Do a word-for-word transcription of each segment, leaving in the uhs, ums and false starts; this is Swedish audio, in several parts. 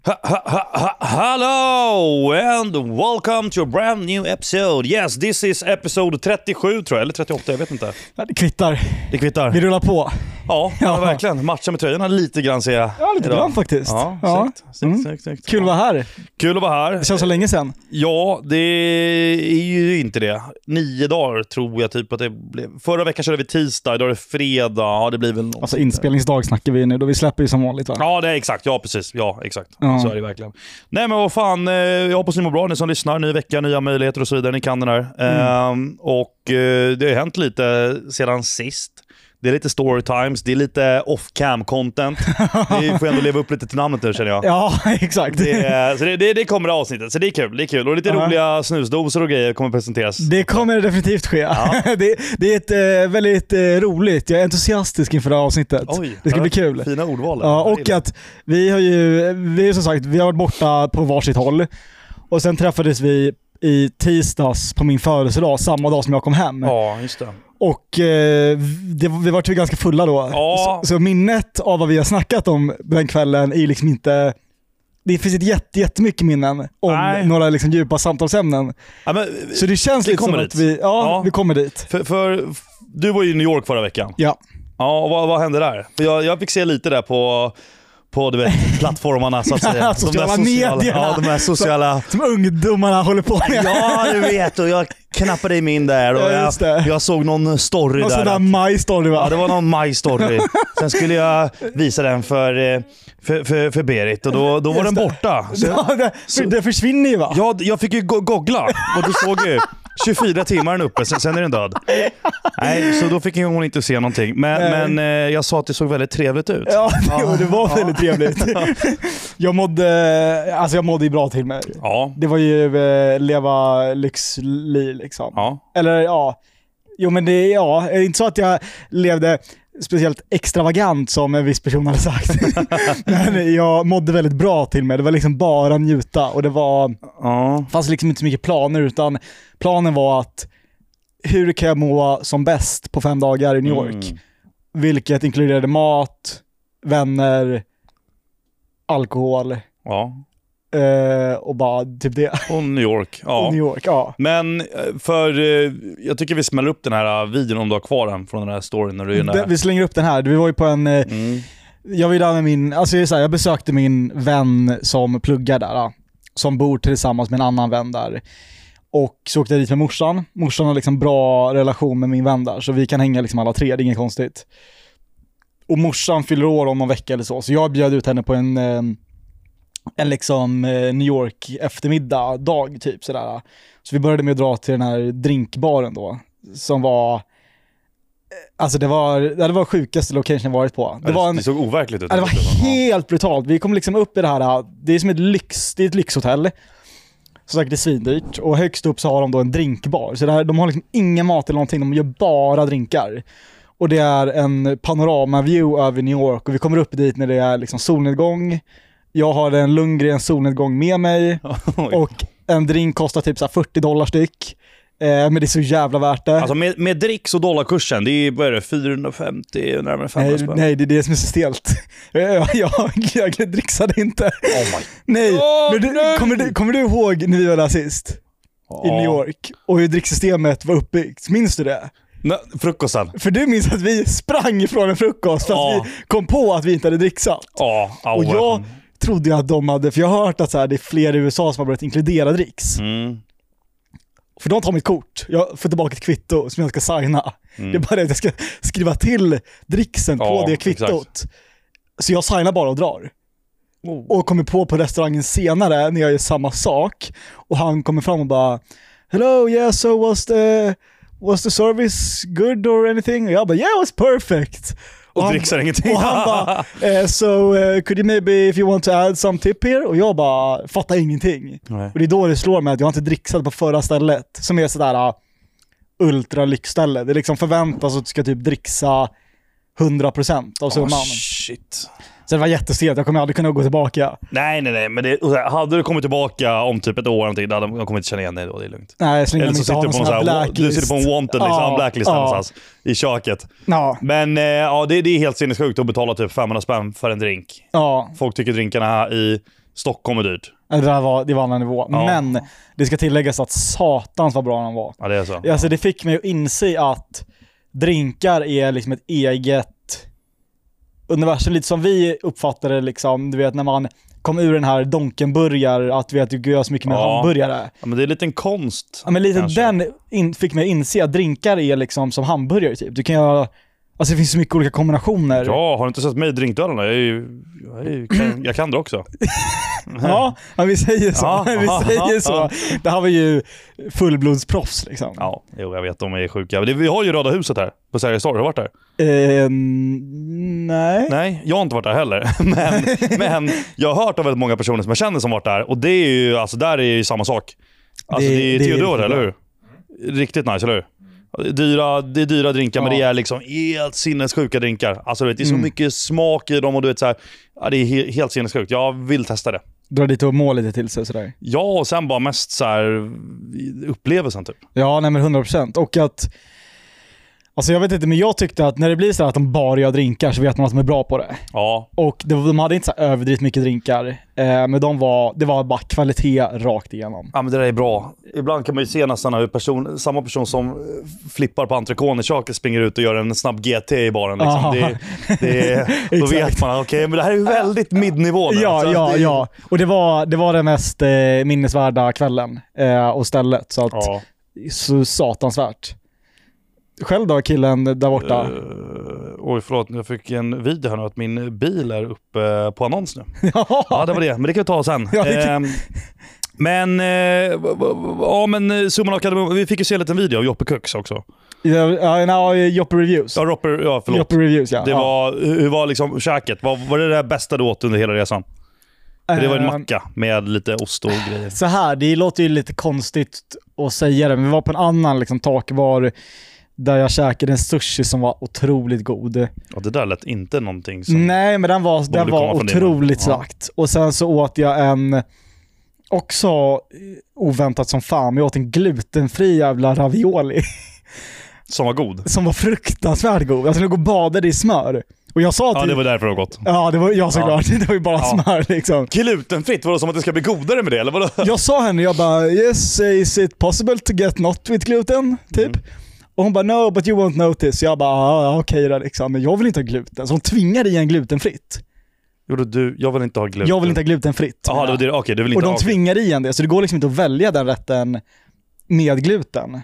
Ha, ha, ha, hello and welcome to a brand new episode. Yes, this is episode trettiosju tror jag, eller trettioåtta, jag vet inte. Ja, det kvittar. Det kvittar. Vi rullar på. Ja, ja. verkligen. Matcha med tröjorna lite grann ser jag. Ja, lite idag. grann faktiskt. Ja, ja. Snyggt, snyggt, Mm. snyggt, snyggt. Kul att vara här. Kul att vara här. Det känns så länge sedan. Ja, det är ju inte det. Nio dagar tror jag typ att det blev. Förra veckan körde vi tisdag, idag är det fredag. Ja, det blir väl något. Alltså inspelningsdag snackar vi nu, då vi släpper ju som vanligt, va? Ja, det är exakt. Ja, precis. Ja, exakt. Ja. Så är det verkligen. Nej, men vad fan. eh, Jag hoppas ni mår bra, ni som lyssnar. Ny vecka, nya möjligheter och så vidare. Ni kan den här. Mm. Ehm, och eh, det har hänt lite sedan sist. Det är lite story times, det är lite off-cam content. Vi får ändå leva upp lite till namnet nu, känner jag. Ja, exakt. Det, är- så det, det, det kommer i avsnittet, så det är kul. Det är kul. Och lite Ja. roliga snusdosor och grejer kommer presenteras. Det kommer definitivt ske. Ja. det, det är ett eh, väldigt eh, roligt. Jag är entusiastisk inför det här avsnittet. Oj, det ska ja, bli kul. Fina ordval. Ja, och att vi har ju, vi har som sagt, vi har varit borta på varsitt håll. Och sen träffades vi i tisdags på min födelsedag, samma dag som jag kom hem. Ja, just det. Och eh, det, vi var ju ganska fulla då. Ja. Så, så minnet av vad vi har snackat om den kvällen är liksom inte... Det finns ett jätte, jättemycket minnen om Nej. några liksom djupa samtalsämnen. Ja, men, Så det känns Vi lite som kommer att dit. vi, ja, Ja. vi kommer dit. för, för du var ju i New York förra veckan. Ja. Ja, och vad, vad hände där? För jag, jag fick se lite där på, på du vet, plattformarna så att säga. Sociala De där medierna. Ja, de här sociala... Som ungdomarna håller på med. Ja, du vet. Och jag knappade in min där och Ja, just jag, det. jag såg någon story Någon där. sån där att- maj-story, va? Ja, det var någon maj-story. Sen skulle jag visa den för, eh, för, för, för Berit och då, då var den Just det. borta. Så jag, Ja, det, så- det försvinner ju, va? ja, jag fick ju go- googla och du såg ju tjugofyra timmar den uppe, sen, sen är den död. Nej, så då fick hon inte se någonting. Men, Nej. men eh, jag sa att det såg väldigt trevligt ut. Ja, det, och det var väldigt trevligt. Jag mådde, alltså jag mådde ju bra till mig. Ja. Det var ju eh, leva lyxliv liksom. Ja. Eller ja, jo men det ja, är inte så att jag levde speciellt extravagant som en viss person hade sagt. Men jag mådde väldigt bra till mig. Det var liksom bara njuta och det var Ja. fanns liksom inte så mycket planer, utan planen var att hur kan jag må som bäst på fem dagar i New York? Mm. Vilket inkluderade mat, vänner, alkohol Ja. eh, och bara typ det. Och New York. Ja. Och New York, ja. Men eh, för eh, jag tycker vi smäller upp den här videon om du har kvar den från den här storyn när du är Det, nära. vi slänger upp den här. Vi var ju på en... eh, Mm. Jag var ju där med min... Alltså jag, så här, jag besökte min vän som pluggar där. Då, som bor tillsammans med en annan vän där. Och så åkte jag dit med morsan. Morsan har liksom bra relation med min vän där. Så vi kan hänga liksom alla tre, det är inget konstigt. Och morsan fyller år om någon vecka eller så. Så jag bjöd ut henne på en... eh, En liksom eh, New York eftermiddag, dag typ sådär. Så vi började med att dra till den här drinkbaren då. Som var... Alltså det var det var sjukaste location jag varit på. Det var en, det såg overkligt ut. ja, det var helt brutalt. Vi kom liksom upp i det här, det är som ett lyx, det är ett lyxhotell. Så sagt det är svindyrt. Och högst upp så har de då en drinkbar. Så det här, de har liksom ingen mat eller någonting, de gör bara drinkar. Och det är en panoramaview över New York. Och vi kommer upp dit när det är liksom solnedgång. Jag har en Lundgren solnedgång med mig. Och en drink kostar typ så här fyrtio dollar styck. Eh, men det är så jävla värt det. Alltså med, med dricks och dollarkursen, det är, vad är det, fyrahundrafemtio, närmare femhundra Nej, spänn. nej, det är det som är så stelt. Jag, jag, jag dricksade inte. Oh my. Nej, Åh, men du, nej! kommer, du, kommer du ihåg när vi var där sist? I New York. Och hur dricksystemet var uppbyggt. Minns du det? Nej, frukosten. För du minns att vi sprang ifrån en frukost för att Ja. vi kom på att vi inte hade dricksat. Ja, ja, Och jag trodde ju att de hade, för jag har hört att så här, det är fler i U S A som har börjat inkludera dricks. Mm. För de tar mitt kort. Jag får tillbaka ett kvitto som jag ska signa. Mm. Det är bara det att jag ska skriva till dricksen Ja, på det kvittot. exakt. Så jag signar bara och drar. Oh. Och kommer på på restaurangen senare när jag gör samma sak. Och han kommer fram och bara hello, yeah, so was the, was the service good or anything? Och jag bara, yeah, it was perfect. Och han- dricksar ingenting. Och han bara, eh, so uh, could you maybe if you want to add some tip here? Och jag bara, fattar ingenting. Nej. Och det är då det slår mig att jag inte dricksat på förra stället. Som är sådär uh, ultra lyxställe. Det liksom förväntas att du ska typ dricksa hundra procent av summan. Oh, shit. Så det var jättesent, jag kommer aldrig kunna gå tillbaka. Nej, nej, nej. Men det, och så här, hade du kommit tillbaka om typ ett år eller någonting, då hade de kommit inte känna igen dig då, det är lugnt. Nej, så länge Eller de så inte har sitter du någon på, någon sån så här här, du blacklist. sitter på en wanted, liksom, Ja, blacklist ja. någonstans i köket. Ja, Men eh, ja, det, det är helt sinnessjukt att betala typ femhundra spänn för en drink. ja. Folk tycker drinkarna i, Stockholm är dyrt. Det, där var, det var en annan nivå. Ja. Men det ska tilläggas att satans vad bra den var. Ja, det är så. Alltså det fick mig att inse att drinkar är liksom ett eget universum, lite som vi uppfattade liksom, du vet när man kom ur den här donkenburgare, att du vet, du gör så mycket med Ja. hamburgare. Ja, men det är lite en konst. Ja, men lite kanske. den in, fick mig att inse att drinkar är liksom som hamburgare typ. Du kan göra, alltså det finns så mycket olika kombinationer. Ja, har du inte sett mig i drinkdörrarna? Jag, är ju, jag, är ju, kan, jag kan det också. Ja, ja, vi säger så. Ja, vi ja, säger ja. så. Det här var ju fullblodsproffs liksom. Ja, jo, jag vet, de är sjuka. Det, vi har ju Röda huset här på Sergels torg. Har du varit där? Ehm, nej. Nej, jag har inte varit där heller. Men, men jag har hört av väldigt många personer som jag känner som varit där. Och det är ju, alltså där är ju samma sak. Alltså det, Det- det är det är Theodor, riktigt eller hur? Riktigt nice, eller hur? Dyra, det är dyra drinkar, Ja. men det är liksom helt sinnessjuka drinkar. Alltså du vet, det är så Mm. mycket smak i dem och du vet så här, ja, det är he- helt sinnessjukt. Jag vill testa det. Dra dit och må lite till sig sådär. Ja, och sen bara mest så här upplevelsen typ. Ja, nej men hundra procent. Och att, alltså jag vet inte, men jag tyckte att när det blir så här att de bara gör drinkar så vet man att de är bra på det. Ja, Och det, de hade inte så här överdrivet mycket drinkar, eh, men de var, det var bara kvalitet rakt igenom. ja men det där är bra. Ibland kan man ju se nästan hur person, samma person som eh, flippar på entrecôten i köket springer ut och gör en snabb G T i baren. Liksom. Ja. Det, det, då Exakt. vet man, okej, men det här är ju väldigt midnivå nu. Ja, Så ja, det, ja. Och det var, det var den mest eh, minnesvärda kvällen eh, och stället. Så att, Ja. så satansvärt. Själv då, killen där borta? Uh, oj, förlåt. Jag fick en video här nu att min bil är uppe på annons nu. Ja, det var det. Men det kan vi ta sen. Ja, det kan- Ehm, men, eh, v- v- ja, men summan av kardemumman, vi fick ju se en liten video av Joppe Kux också. Ja, ja, ja, Joppe Reviews. Ja, Roper, ja förlåt. Joppe Reviews, ja. Det ja. var, hur var liksom käket? Var, var det det bästa du åt under hela resan? För det var en Ehm, macka med lite ost och grejer. Så här, det låter ju lite konstigt att säga det, men vi var på en annan liksom, takbar där jag käkade en sushi som var otroligt god. Ja, det där lät inte någonting som... Nej, men den var, den borde var komma från din mun. otroligt Ja. slakt. Och sen så åt jag en, också eh, oväntat som fan, men jag åt en glutenfri jävla ravioli Som var god. som var fruktansvärt god. Jag skulle gå och badade i smör. Och jag sa Ja, till... det var därför det var gott. Ja, det var jag såklart. Det var ju bara Ja. smör liksom. Glutenfritt, var det som att det ska bli godare med det? Eller vadå? Jag sa henne, jag bara yes, is it possible to get not with gluten? Typ. Mm. Och hon bara no, but you won't notice. Jag bara ah, okej då liksom, men jag vill inte ha gluten. Så hon tvingar i en glutenfritt. Gjorde du, jag vill inte ha gluten. Jag vill inte ha glutenfritt. Jaha, det var det. Okej, du vill Och inte de ha... tvingar i en det, så det går liksom inte att välja den rätten med gluten.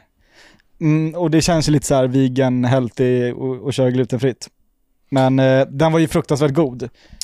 Mm, och det känns ju lite så här vegan, healthy och, och köra glutenfritt. Men eh, den var ju fruktansvärt god.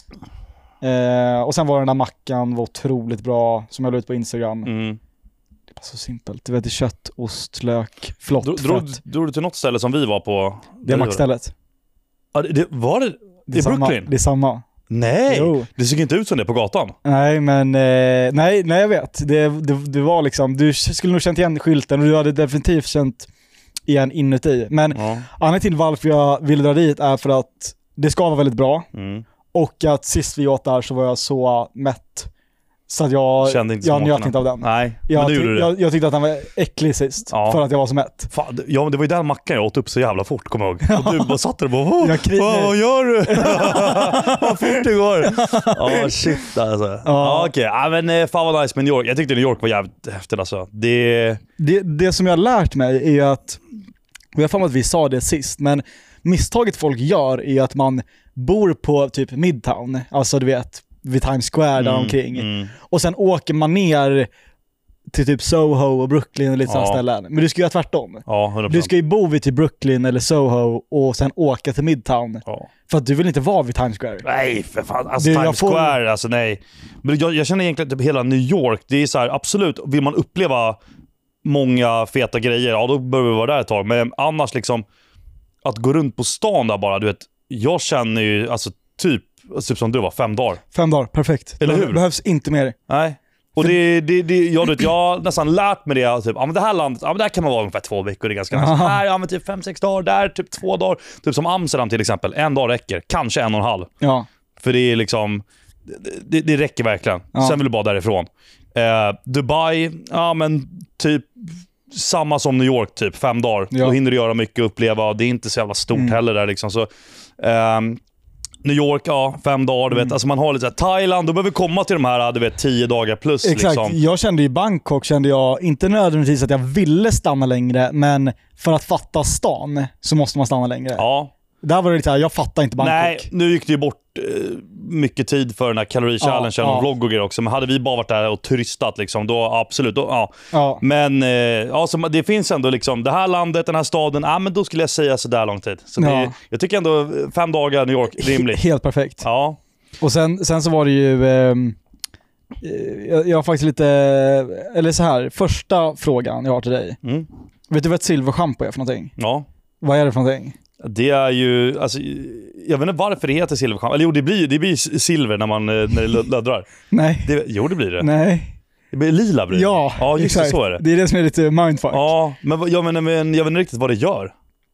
Eh, och sen var den där mackan var otroligt bra, som jag la ut på Instagram. Mm. Det var så simpelt. Du vet, kött, ost, lök, flott, Drog, drog, fett. drog du till något ställe som vi var på? Det är mackstället. Ja, det, det, var det Det är i samma, Brooklyn? det är samma. Nej, Jo. det såg inte ut som det på gatan. Nej, men eh, nej, nej jag vet. Det, det, det var liksom, du skulle nog känt igen skylten och du hade definitivt känt igen inuti. Men Ja. anledningen till varför jag ville dra dit är för att det ska vara väldigt bra. Mm. Och att sist vi åt där så var jag så mätt. Så att jag, Kände inte jag smakerna. njöt inte av den. Nej, Jag, men du ty- gjorde det. jag, jag tyckte att den var äcklig sist. Ja. För att jag var så mätt. Fan, det- ja, men det var ju den mackan jag åt upp så jävla fort, kommer jag ihåg. Och du bara satt där och bara, "Åh, Jag kri- vad, vad gör du? Vad fort det går. Ja, shit alltså. Ja, Ja. okej. Ja, men eh, fan vad nice med New York. Jag tyckte New York var jävligt häftigt alltså. Det... Det, det som jag har lärt mig är att, och jag har för mig att vi sa det sist, men misstaget folk gör är att man bor på typ Midtown, alltså du vet, vid Times Square där omkring. mm. Och sen åker man ner till typ Soho och Brooklyn och lite Ja. sådana ställen. Men du ska göra tvärtom. Ja, hundra Du procent. ska ju bo vid typ Brooklyn eller Soho och sen åka till Midtown. Ja. För att du vill inte vara vid Times Square. Nej, för fan. Alltså Det- jag Times får- Square, alltså nej. Men jag, jag känner egentligen typ hela New York. Det är så här, absolut, vill man uppleva många feta grejer, ja då bör vi vara där ett tag. Men annars liksom, att gå runt på stan där bara, du vet, jag känner ju, alltså typ, typ som du var, fem dagar. Fem dagar, perfekt. Eller hur? Det behövs inte mer. Nej. Och det, det, det, jag, vet, jag har nästan lärt mig det, typ, ja men det här landet, ja men där kan man vara ungefär två veckor, det är ganska nice. Aha. Här, ja men typ fem, sex dagar, där typ två dagar. Typ som Amsterdam till exempel, en dag räcker, kanske en och en halv. Ja. För det är liksom, det, det räcker verkligen. Ja. Sen vill du bara därifrån. Eh, Dubai, ja men typ samma som New York, typ fem dagar. Ja. Då hinner du göra mycket och uppleva. Det är inte så jävla stort Mm. heller där liksom. Så, ehm, New York, ja, fem dagar, du vet. Mm. Alltså man har lite så här, Thailand, du behöver komma till de här, du vet, tio dagar plus. Exakt. Liksom. Jag kände i Bangkok, kände jag inte nödvändigtvis att jag ville stanna längre, men för att fatta stan så måste man stanna längre. Ja. Där var det lite här, jag fattar inte Bangkok. Nej, nu gick det ju bort eh, mycket tid för den här calorie challengen Ja, och ja. vlogg och grejer också. Men hade vi bara varit där och turistat liksom, då absolut. Då, ja. Ja. Men eh, ja, så det finns ändå liksom, det här landet, den här staden, ja, men då skulle jag säga så där lång tid. Så det, Ja. jag tycker ändå fem dagar New York, rimligt. Helt perfekt. Ja. Och sen, sen så var det ju, ehm, jag, jag har faktiskt lite, eller så här, första frågan jag har till dig. Mm. Vet du vad ett silverschampo är för någonting? Ja. Vad är det för någonting? Det är ju, alltså, jag vet inte varför det heter silverschampo. Eller jo, det blir, det blir silver när man när det löddrar. Nej. Det, jo, det blir det. Nej. Det blir lila blir det. Ja, ja just exakt. det, så är det. Det är det som är lite mindfuck. Ja, men vad- jag, menar, men jag vet inte riktigt vad det gör.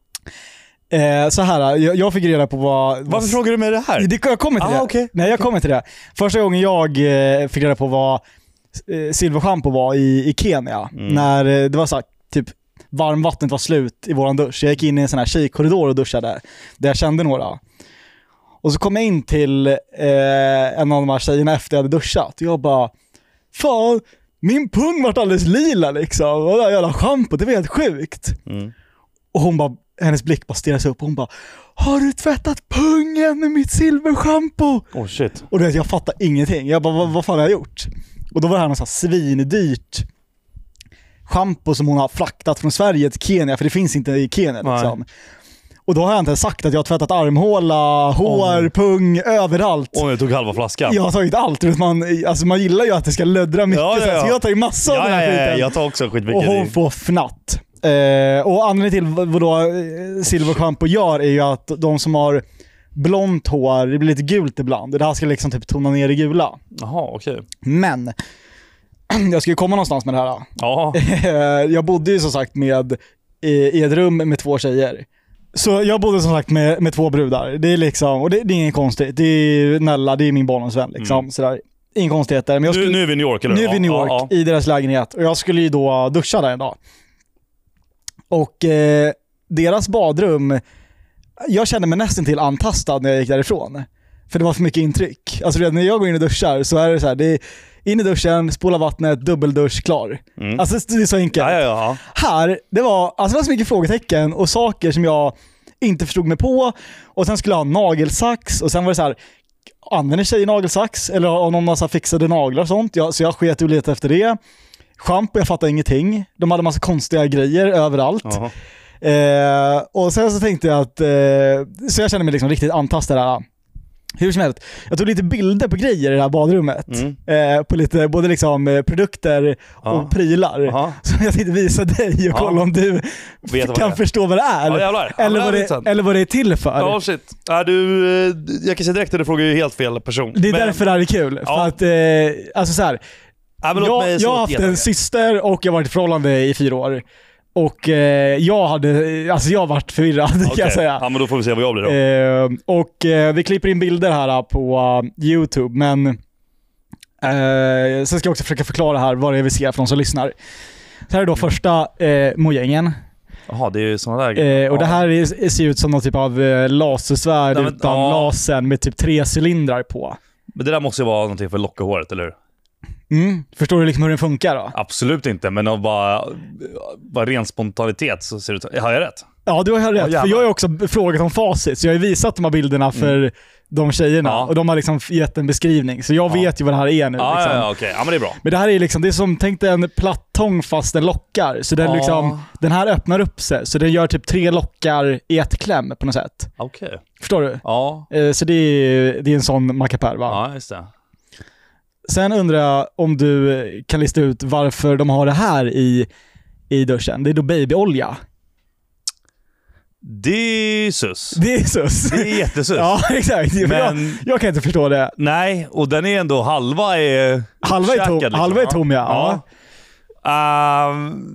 Eh, så här, jag, jag fick reda på vad... Varför vad, frågar du mig det här? det, jag kommer till Ah, det. okej. Nej, jag kommer till det. Första gången jag eh, fick reda på vad eh, silverschampo var i, i Kenya, Mm. när eh, det var så här, typ varmvattnet var slut i våran dusch. Jag gick in i en sån här tjejkorridor och duschade, där jag kände några. Och så kom jag in till eh, en av de här tjejerna efter jag hade duschat. Och jag bara, fan, min pung vart alldeles lila liksom. Och det här jävla schampo, det var helt sjukt. Mm. Och hon bara, hennes blick bara stirrade sig upp och hon bara, har du tvättat pungen med mitt silverschampo? Oh shit. Och du vet, jag fattar ingenting. Jag bara, vad, vad fan har jag gjort? Och då var det här något så här svindyrt schampo som hon har fraktat från Sverige till Kenya, för det finns inte i Kenya liksom. Och då har jag inte sagt att jag har tvättat armhåla, hår, Oh. pung, överallt. Och jag tog halva flaskan. Jag har tagit allt. Du vet, man, alltså man gillar ju att det ska löddra mycket, Ja, ja, ja. så jag har tagit massor av Ja, den här ja, ja, skiten. jag tar också skitmycket. Och hon får fnatt. Eh, och anledningen till vad, vad då eh, silverschampo gör är ju att de som har blont hår, det blir lite gult ibland. Det här ska liksom typ tona ner det gula. Jaha, okej. Men jag ska ju komma någonstans med det här. Ja. Jag bodde ju som sagt med i, i ett rum med två tjejer. Så jag bodde som sagt med, med två brudar. Det är liksom, och det, det är inget konstigt. Det är Nella, det är min barndomsvän liksom. Mm. Sådär. Inga konstigheter. Men jag skulle, Nu, nu är vi i New York, eller? nu är vi i New York, Ja, ja. i deras lägenhet. Och jag skulle ju då duscha där en dag. Och eh, deras badrum, jag kände mig nästan till antastad när jag gick därifrån. För det var för mycket intryck. Alltså när jag går in och duschar så är det så här, det är in i duschen, spola vattnet, dubbeldusch, klar. Mm. Alltså det är så enkelt. Ja, ja, ja. Här, det var, alltså det var så mycket frågetecken och saker som jag inte förstod mig på. Och sen skulle jag ha nagelsax och sen var det så här, använder tjejer nagelsax eller har någon massa fixade naglar och sånt. Jag, så jag sket och letade efter det. Shampoo, jag fattade ingenting. De hade massa konstiga grejer överallt. Jaha. Eh, och sen så tänkte jag att, eh, så jag kände mig liksom riktigt antastad där. Hur som helst, jag tog lite bilder på grejer i det här badrummet. Mm. Eh, på lite, både liksom eh, produkter Ja. och prylar. Jaha. Så jag tänkte visa dig och Ja. kolla om du Vet vad kan det är. förstå vad det är. Ja, jävlar. Ja, eller, men vad det är det, intressant. eller vad det är till för. Ja, shit. Ja, du, eh, jag kan säga direkt att du frågar ju helt fel person. Det är Men- därför det här är kul. Ja. För att, eh, alltså så här, Ja, men låt jag, mig jag så har haft geta en det. syster och jag har varit i förhållande i fyra år. Och eh, jag hade, alltså jag har varit förvirrad kan jag Okej. säga. Ja, men då får vi se vad jag blir då. Eh, och eh, vi klipper in bilder här på uh, YouTube, men eh, sen ska jag också försöka förklara här vad det är vi ser för de som lyssnar. Så här är då första eh, mojängen. Jaha, det är ju sådana där grejer. Eh, och Ja. det här är, ser ut som någon typ av eh, lasersvärd Nej, men- utan ja. lasern med typ tre cylindrar på. Men det där måste ju vara någonting för att locka håret, eller hur? Mm. Förstår du liksom hur den funkar då? Absolut inte, men av bara, bara ren spontanitet så ser det ut. Har jag rätt? Ja, du har rätt. Ja, för jävlar. jag har ju också frågat om facit, så jag har ju visat de här bilderna för de tjejerna. Ja. Och de har liksom gett en beskrivning. Så jag Ja. vet ju vad det här är nu. Ja, liksom. ja, ja, okej. Ja, men det är bra. Men det här är liksom, det är som, tänk dig en plattång fast den lockar. Så den, Ja. liksom, den här öppnar upp sig. Så den gör typ tre lockar i ett kläm på något sätt. Okej. Förstår du? Ja. Eh, så det är, det är en sån mackapär va? Ja, just det. Sen undrar jag om du kan lista ut varför de har det här i, i duschen. Det är då babyolja. Det är sus. Det är sus. Det är jättesus. Ja, exakt. Men... Jag, Men jag kan inte förstå det. nej, och den är ändå halva är Halva är tom, utkäkad, liksom. halva är tom ja. ja. Ehm,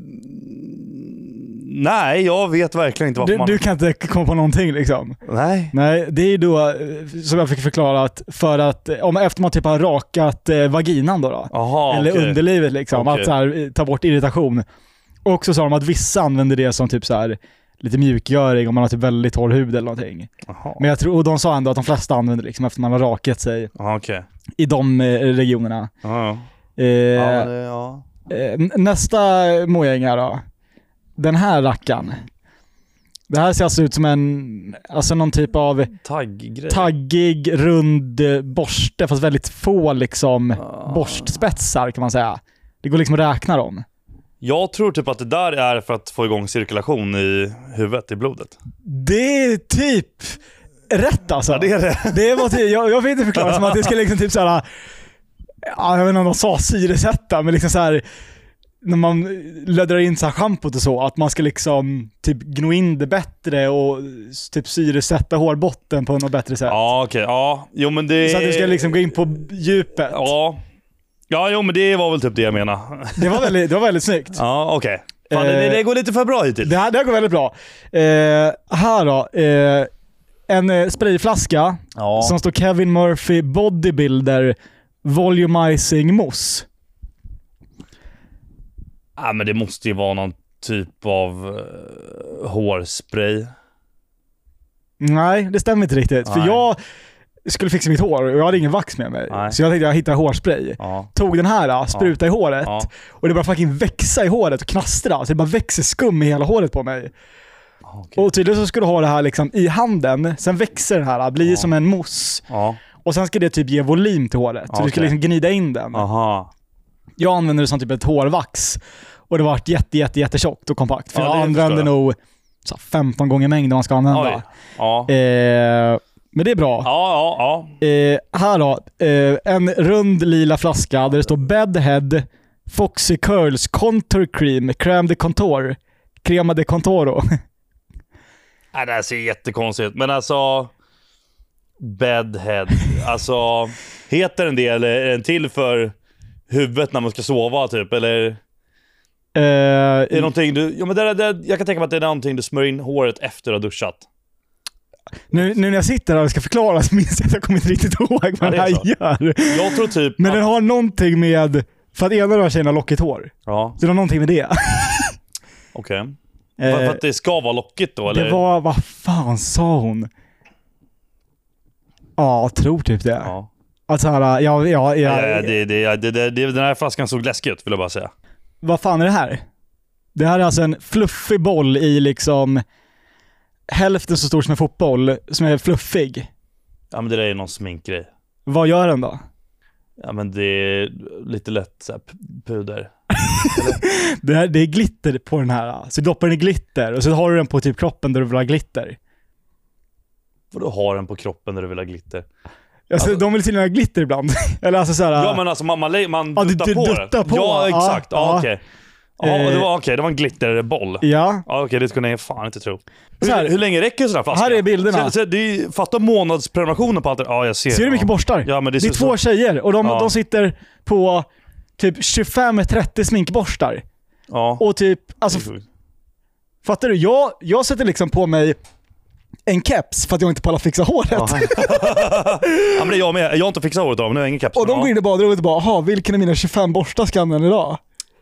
nej, jag vet verkligen inte varför Du, man... du kan inte komma på någonting liksom. Nej. Nej, det är då, eh, som jag fick förklarat, för att eh, om efter man typ har rakat eh, vaginan då, då Aha, eller okej. underlivet liksom, Okej. att så här, eh, ta bort irritation. Och så sa de att vissa använder det som typ så här lite mjukgöring om man har typ väldigt torr hud eller någonting. Aha. Men jag tror, och de sa ändå att de flesta använder det liksom efter man har rakat sig Aha, okay. i de eh, regionerna. Aha. Eh, Ja, det, ja. eh, nästa mojänga då. Den här rackan. Det här ser alltså ut som en, alltså någon typ av Tagggrej. taggig, rund borste, fast väldigt få liksom Ah. borstspetsar kan man säga. Det går liksom att räkna dem. Jag tror typ att det där är för att få igång cirkulation i huvudet, i blodet. Det är typ rätt alltså. Ja, det är det. Det var typ, jag, jag vet inte förklara som att det ska liksom typ såhär, ja, jag vet inte om de sa syresätta, men liksom såhär när man löddrar in så här schampot och så, att man ska liksom typ gno in det bättre och typ syresätta hårbotten på något bättre sätt. Ja, okej. Okay. Ja, jo men det... Så att du ska liksom gå in på djupet. Ja. Ja, jo men det var väl typ det jag menar. Det var väldigt, det var väldigt snyggt. Ja, okej. Okay. Fan, eh, det, det går lite för bra hittills. Det här, det här går väldigt bra. Eh, här då. Eh, en eh, sprayflaska ja. som står Kevin Murphy Bodybuilder Volumizing Mousse. Ja, men det måste ju vara någon typ av uh, hårspray. Nej, det stämmer inte riktigt. Nej. För jag skulle fixa mitt hår och jag hade ingen vax med mig. Nej. Så jag tänkte jag hittar hårspray. Ja. Tog den här, spruta ja. i håret. Ja. Och det bara fucking växa i håret och knastra. Så det bara växer skum i hela håret på mig. Okay. Och tydligen så skulle du ha det här liksom i handen. Sen växer det här, blir ja. som en mousse. Ja. Och sen ska det typ ge volym till håret. Så okay. du ska liksom gnida in den. Aha. Jag använder det som typ ett hårvax. Och det var jätte, jätte, jättetjockt och kompakt. För ja, jag använder nog så femton gånger mängden man ska använda. Ja. Eh, men det är bra. Ja, ja, ja. Eh, här då. Eh, en rund lila flaska där det står Bedhead Foxy Curls Contour Cream Crème de Contour Crema de Contoro. Nej, det här ser jättekonstigt ut. Men alltså... Bedhead. Alltså... Heter den det eller är den till för huvudet när man ska sova typ? Eller... Uh, är det någonting du... Ja, men det, det, jag kan tänka mig att det är någonting du smörjer in håret efter att ha duschat. Nu, nu när jag sitter här och ska förklara så minns jag att jag kommer inte riktigt ihåg vad ja, det här gör. Jag tror typ... Men att... den har någonting med... För att ena av de här tjejerna har lockigt hår. Ja. Så det har någonting med det. Okej. Okay. Eh, för att det ska vara lockigt då? Eller? Det var... Vad fan sa hon? Ja, jag tror typ det. Ja. Alltså här... Ja, ja, ja, ja, ja det, det, det, det, det, den här flaskan såg läskig ut, vill jag bara säga. Vad fan är det här? Det här är alltså en fluffig boll i liksom hälften så stor som en fotboll som är fluffig. Ja, men det där är någon sminkgrej. Vad gör den då? Ja, men det är lite lätt så här, puder. det, här, det är glitter på den här. Så du doppar den i glitter och så har du den på typ kroppen där du vill ha glitter. Vad du har den på kroppen där du vill ha glitter? Alltså, alltså, de vill till ha glitter ibland. Eller alltså så här, ja, men alltså man, man, man ja, duttar, du, på, duttar på Ja, exakt. Ja, ja. Okej. Okay. Ja, eh, det var okej. Okay. Det var en glitterboll. Ja. Ja, okej. Okay. Det skulle jag fan inte tro. Hur, här, hur länge räcker sådana flaskor? Här är bilderna. Så, så, det är, fatta månadsprenumerationen på allt det. Ja, jag ser. Ser du hur mycket borstar? Ja, men det, det är så, två så. tjejer och de, ja. de sitter på typ tjugofem till trettio sminkborstar. Ja. Och typ, alltså, fattar du? Jag, jag sätter liksom på mig en keps för att jag inte pallar fixa håret. Ja, ja men det är jag med. Jag har inte fixat håret av, men nu har jag ingen keps. Och de går in i badrummet och bara, aha, vilken är mina tjugofem borstar ska använda idag?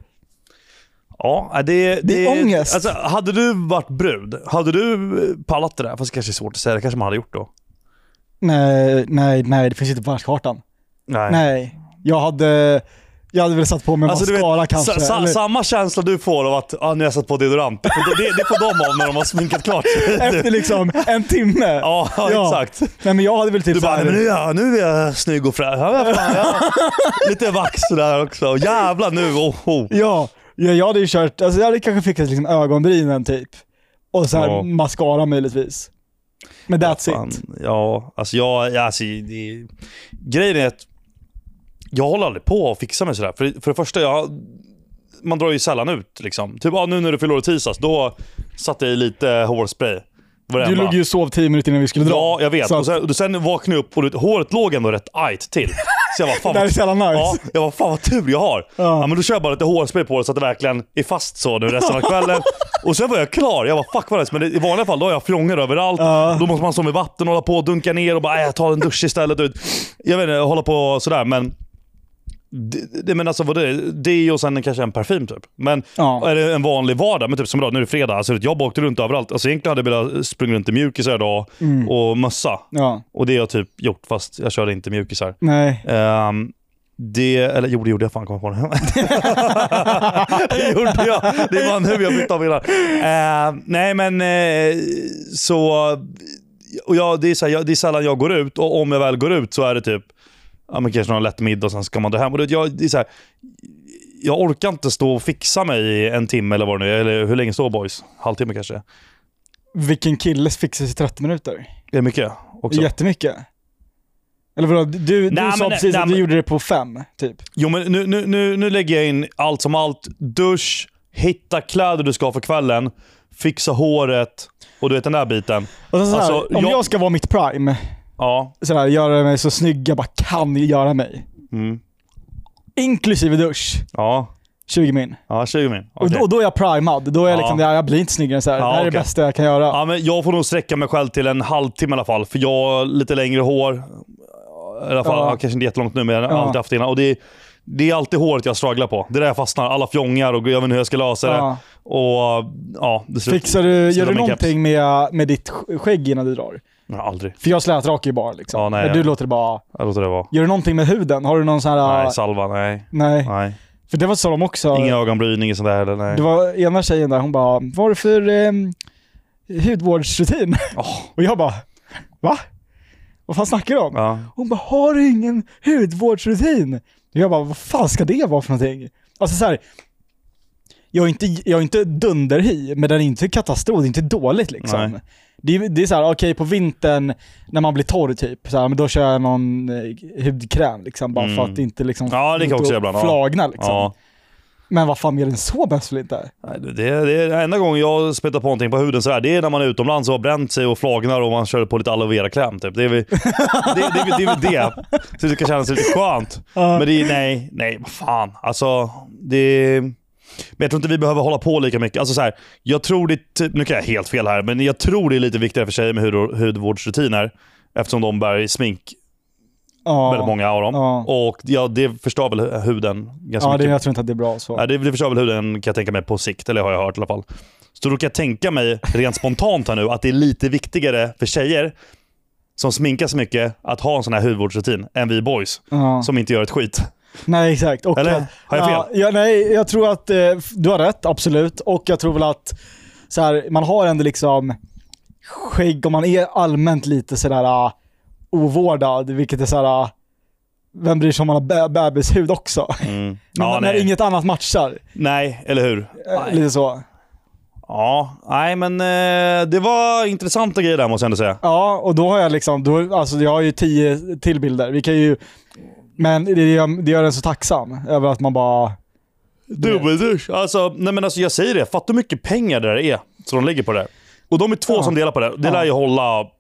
Ja, det, det, det är ångest. Alltså, hade du varit brud, hade du pallat det där? Fast det kanske är svårt att säga, det kanske man hade gjort då. Nej, nej, nej, det finns inte på världskartan. Nej. Nej, jag hade... Jag hade väl satt på mig alltså, mascara vet, kanske. Sa, eller... Samma känsla du får av att ah, nu har jag satt på deodorant. Det, det, det får de av när de har sminkat klart. Efter liksom en timme. Ja, ja, exakt. Nej, men jag hade väl typ du bara, här... men nu, ja, nu är jag snygg och fräsch. Ja, ja. Lite vax där också. Jävlar nu. Oh, oh. Ja, jag hade ju kört... Alltså jag hade kanske fixat liksom ögonbrynen typ. Och så här ja. mascara möjligtvis. Men that's ja, it. Ja, alltså jag... Alltså, det, grejen är att jag håller aldrig på att fixa mig sådär. För, för det första, jag, man drar ju sällan ut liksom. Typ, ah, nu när du fyller år tisdags, då satte jag i lite hårspray. Du låg ju och sov tio minuter innan vi skulle dra. Ja, jag vet. Så och sen, och sen vaknade jag upp och håret låg ändå rätt ajt till. Så jag var fan, det är sällan nice. Ja, jag var fan vad tur jag har. Ja. Ja, men då kör jag bara lite hårspray på det så att det verkligen är fast så nu resten av kvällen. Och sen var jag klar. Jag var fuck vad det är. Men det, i vanliga fall då har jag fjånger överallt. Ja. Då måste man stå med vatten och hålla på och dunka ner och bara, jag tar en dusch istället. Jag vet inte, hålla på sådär. Men Det, det, men alltså vad det är, det är ju sen kanske en parfym typ. Men Ja. är det en vanlig vardag, men typ som idag, nu är det fredag, alltså jag har åkt runt överallt. Alltså egentligen hade jag velat springa runt i mjukisar idag Mm. och mössa. Ja. Och det har jag typ gjort, fast jag körde inte mjukisar. Nej. Um, det, eller jo, det gjorde jag, fan kom på det. Det gjorde jag. Det var nu jag bytte av hela. Uh, nej men uh, så och jag, det, är så här, jag, det är sällan jag går ut, och om jag väl går ut så är det typ ja, men kanske någon lätt middag och sen ska man dra hem. Och det, jag, det är så här, jag orkar inte stå och fixa mig i en timme eller vad det nu är. Eller hur länge står boys? Halvtimme kanske. Vilken kille fixar sig i trettio minuter? Det är mycket också. Jättemycket. Eller vadå, du, du Nej, sa men- precis nej, att du men- gjorde det på fem, typ. Jo men nu, nu, nu, nu lägger jag in allt som allt. Dusch, hitta kläder du ska ha för kvällen, fixa håret och du vet den där biten. Alltså, såhär, Alltså, om jag- jag ska vara mitt prime, Ja. sådär, göra mig så snygg jag bara kan göra mig. Mm. Inklusive dusch, Ja. tjugo min. Ja, tjugo min. Och, Okej. och då är jag primad. Då är jag Ja. liksom, jag blir inte snyggare än så här. Ja, det här är okej. det bästa jag kan göra. Ja, men jag får nog sträcka mig själv till en halvtimme i alla fall. För jag har lite längre hår. I alla fall, Ja. ja. Kanske inte jättelångt nu, men jag har Ja. alltid haft det innan. Och det är, det är alltid håret jag strugglar på. Det är där jag fastnar. Alla fjongar och jag vet inte hur jag ska lösa det. Ja. Och ja, det slut- Fixar du, slutar gör du med någonting med, med ditt sk- skägg innan du drar? Ja, aldrig. För jag slätrakar ju bara liksom. Ja, nej, Men du ja. låter det bara... Jag låter det vara. Gör du någonting med huden? Har du någon sån här... Nej, salva, nej. nej. Nej. För det var så de också... Inga ögonbryn, inget sånt där heller, nej. Det var ena tjejen där, hon bara, vad har du för eh, hudvårdsrutin? Åh, Och jag bara, va? Vad fan snackar du om? ja. Hon bara, har du ingen hudvårdsrutin? Och jag bara, vad fan ska det vara för någonting? Alltså så här, jag är inte, jag är inte dunderhy, men den är inte katastrof, det är inte dåligt liksom. Nej. Det är, det är så här, okej på vintern när man blir torr typ, så här, men då kör jag någon eh, hudkräm liksom, bara Mm. för att inte liksom Ja, det kan jag också göra ibland, ja. flagna liksom. Ja. Men vad fan, mer än så behövs väl inte? Nej, Det, det är den enda gången jag spettar på någonting på huden så här, det är när man är utomlands och har bränt sig och flagnar och man kör på lite aloe vera-kräm typ. Det är väl det, det, det, det, är väl det. Så det kan kännas lite skönt. Ja. Men det är, nej, nej, vad fan. Alltså, det... Men jag tror inte vi behöver hålla på lika mycket. Alltså så här, jag tror det, typ, nu kan jag helt fel här, men jag tror det är lite viktigare för tjejer med hud, hudvårdsrutiner eftersom de bär smink, Ja. väldigt många av dem. Ja. Och ja, det förstör väl huden ganska Ja, det, mycket. jag tror inte att det är bra så. Nej, det, det förstör väl huden kan jag tänka mig på sikt, eller har jag hört i alla fall. Så då kan jag tänka mig rent spontant här nu att det är lite viktigare för tjejer som sminkar så mycket att ha en sån här hudvårdsrutin än vi boys Ja. som inte gör ett skit. Nej, exakt. Och Eller? Har jag fel? Ja, ja, nej, jag tror att eh, du har rätt, absolut. Och jag tror väl att så här, man har ändå liksom skägg, om man är allmänt lite sådär uh, ovårdad, vilket är sådär, uh, vem bryr sig om man har bä- bebishud också? Mm. Men Ja, när nej. inget annat matchar. nej, eller hur? Eh, Nej. Lite så. Ja, nej men eh, det var intressanta grejer där måste jag ändå säga. Ja, och då har jag liksom, då, alltså jag har ju tio till bilder. Vi kan ju, men det gör, det gör en så tacksam över att man bara... Dubbeldusch. Alltså, nej men alltså jag säger det, fatta hur mycket pengar det där är som de lägger på det där. Och de är två Ja. som delar på det. Det Ja. lär ju hålla ah,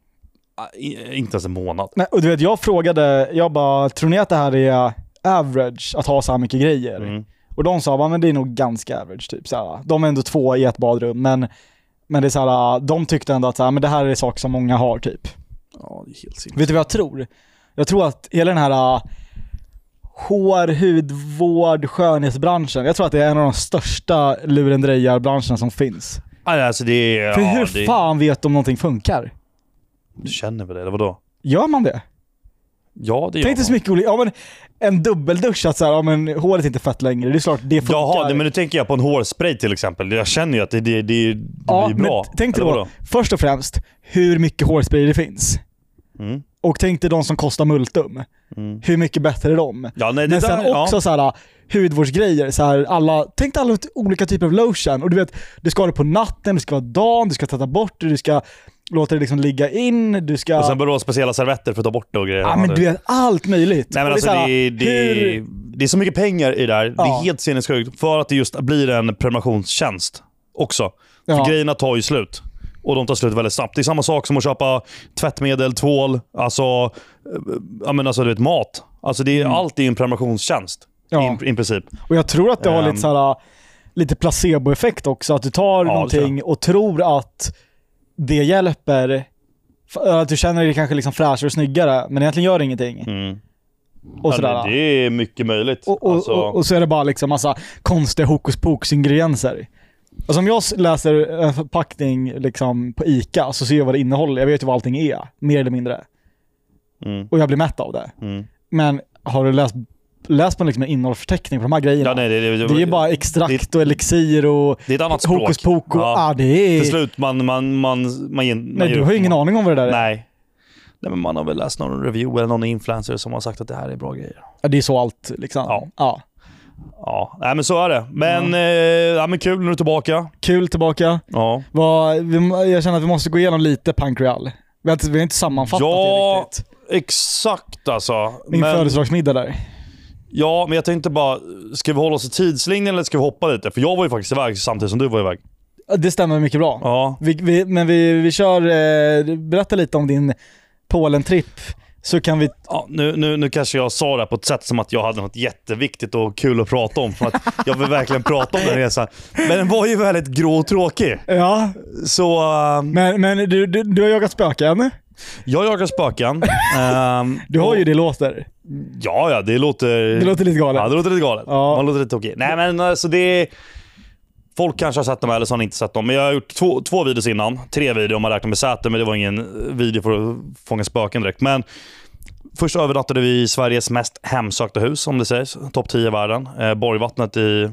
i- inte ens en månad. Nej, och du vet, jag frågade, jag bara, tror ni att det här är average att ha så här mycket grejer? Mm. Och de sa, men det är nog ganska average typ så här. De är ändå två i ett badrum, men, men det är så här, de tyckte ändå att så här, men det här är saker som många har typ. Ja, det är helt simpelt. Vet du vad jag tror? Jag tror att hela den här uh, hår, hudvård, skönhetsbranschen, jag tror att det är en av de största lurendrejarbranscherna som finns. Alltså det är... För ja, hur det, fan vet de om någonting funkar? Du känner väl det, eller vadå? Gör man det? Ja, det gör Tänk dig så man. mycket olika, ja men en dubbeldusch att så här, ja men håret är inte fett längre, det är klart det funkar. Jaha, det, men nu tänker jag på en hårspray till exempel. Jag känner ju att det, det, det, det ja, blir bra. men tänk dig Eller då, vadå? först och främst, hur mycket hårspray det finns. Mm. Och tänk dig de som kostar multum. Mm. Hur mycket bättre är de? Ja, nej, det Men sen där, också ja. så här hudvårdsgrejer, så här, alla, tänk dig alla olika typer av lotion. Och du vet, du ska ha det på natten, du ska vara dagen, du ska ta bort det, du ska låta det liksom ligga in, du ska... Och sen bör du ha speciella servetter för att ta bort det och grejer. ja men du vet, allt möjligt. Nej men Och alltså så här, det, det, hur... det är så mycket pengar i det där. Det Ja. är helt sinnessjukt. För att det just blir en prenumerationstjänst också. För Ja. grejerna tar ju slut. Och de tar slut väldigt snabbt. Det är samma sak som att köpa tvättmedel, tvål, alltså, eh, ja, men alltså du vet, mat. Alltså det är, Mm. allt är en prenumerationstjänst. Ja. I, I princip. Och jag tror att det har Ehm. lite så här, lite placeboeffekt också, att du tar Ja, någonting och tror att det hjälper, för att du känner dig kanske liksom fräschare och snyggare, men egentligen gör det ingenting. Mm. Och sådär. Ja, det är mycket möjligt. Och, och, alltså... och, och så är det bara liksom massa konstiga hokus pokus ingredienser. Alltså om jag läser en förpackning liksom på Ica så ser jag vad det innehåller. Jag vet ju vad allting är, mer eller mindre. Mm. Och jag blir mätt av det. Mm. Men har du läst läst på liksom en innehållsförteckning på de här grejerna? Ja, nej, det, det, det, det är bara extrakt det, och elixir och det är ett annat språk. Hokus pokus. Ja. Ah, det är... Till slut, man... man, man, man, man nej, du har ju ingen man, aning om vad det där är. Nej. Nej, men man har väl läst någon review eller någon influencer som har sagt att det här är bra grejer. Ja, det är så allt liksom. Ja. Ja. Ja, nej, men så är det. Men, mm. eh, ja, men kul när du är tillbaka. Kul tillbaka. Ja. Vad, vi, jag känner att vi måste gå igenom lite Punk Real. Vi har inte, vi har inte sammanfattat ja, det riktigt. Exakt alltså. Min men, födelsedagsmiddag där. Ja, men jag tänkte bara, ska vi hålla oss i tidslinjen eller ska vi hoppa lite? För jag var ju faktiskt iväg samtidigt som du var iväg. Det stämmer mycket bra. Ja. Vi, vi, men vi, vi kör, eh, berätta lite om din Polen-tripp. Så kan vi... Ja, nu, nu, nu kanske jag sa det på ett sätt som att jag hade något jätteviktigt och kul att prata om. För att jag vill verkligen prata om den resan. Men den var ju väldigt grå och tråkig. Ja. Så... Um... Men, men du, du, du har jagat spöken? Jag jagar spöken. um, du har och... ju det låter. Ja, ja, det låter... Det låter lite galet. Ja, det låter lite galet. Ja. Man låter lite okej. Nej, men alltså det är... Folk kanske har sett dem eller så har ni inte sett dem. Men jag har gjort två, två videos innan. Tre videor om man räknar med Säter, men det var ingen video för att fånga spöken direkt. Men först övernattade vi i Sveriges mest hemsökta hus, som det sägs. Topp tio i världen. Eh, Borgvattnet i...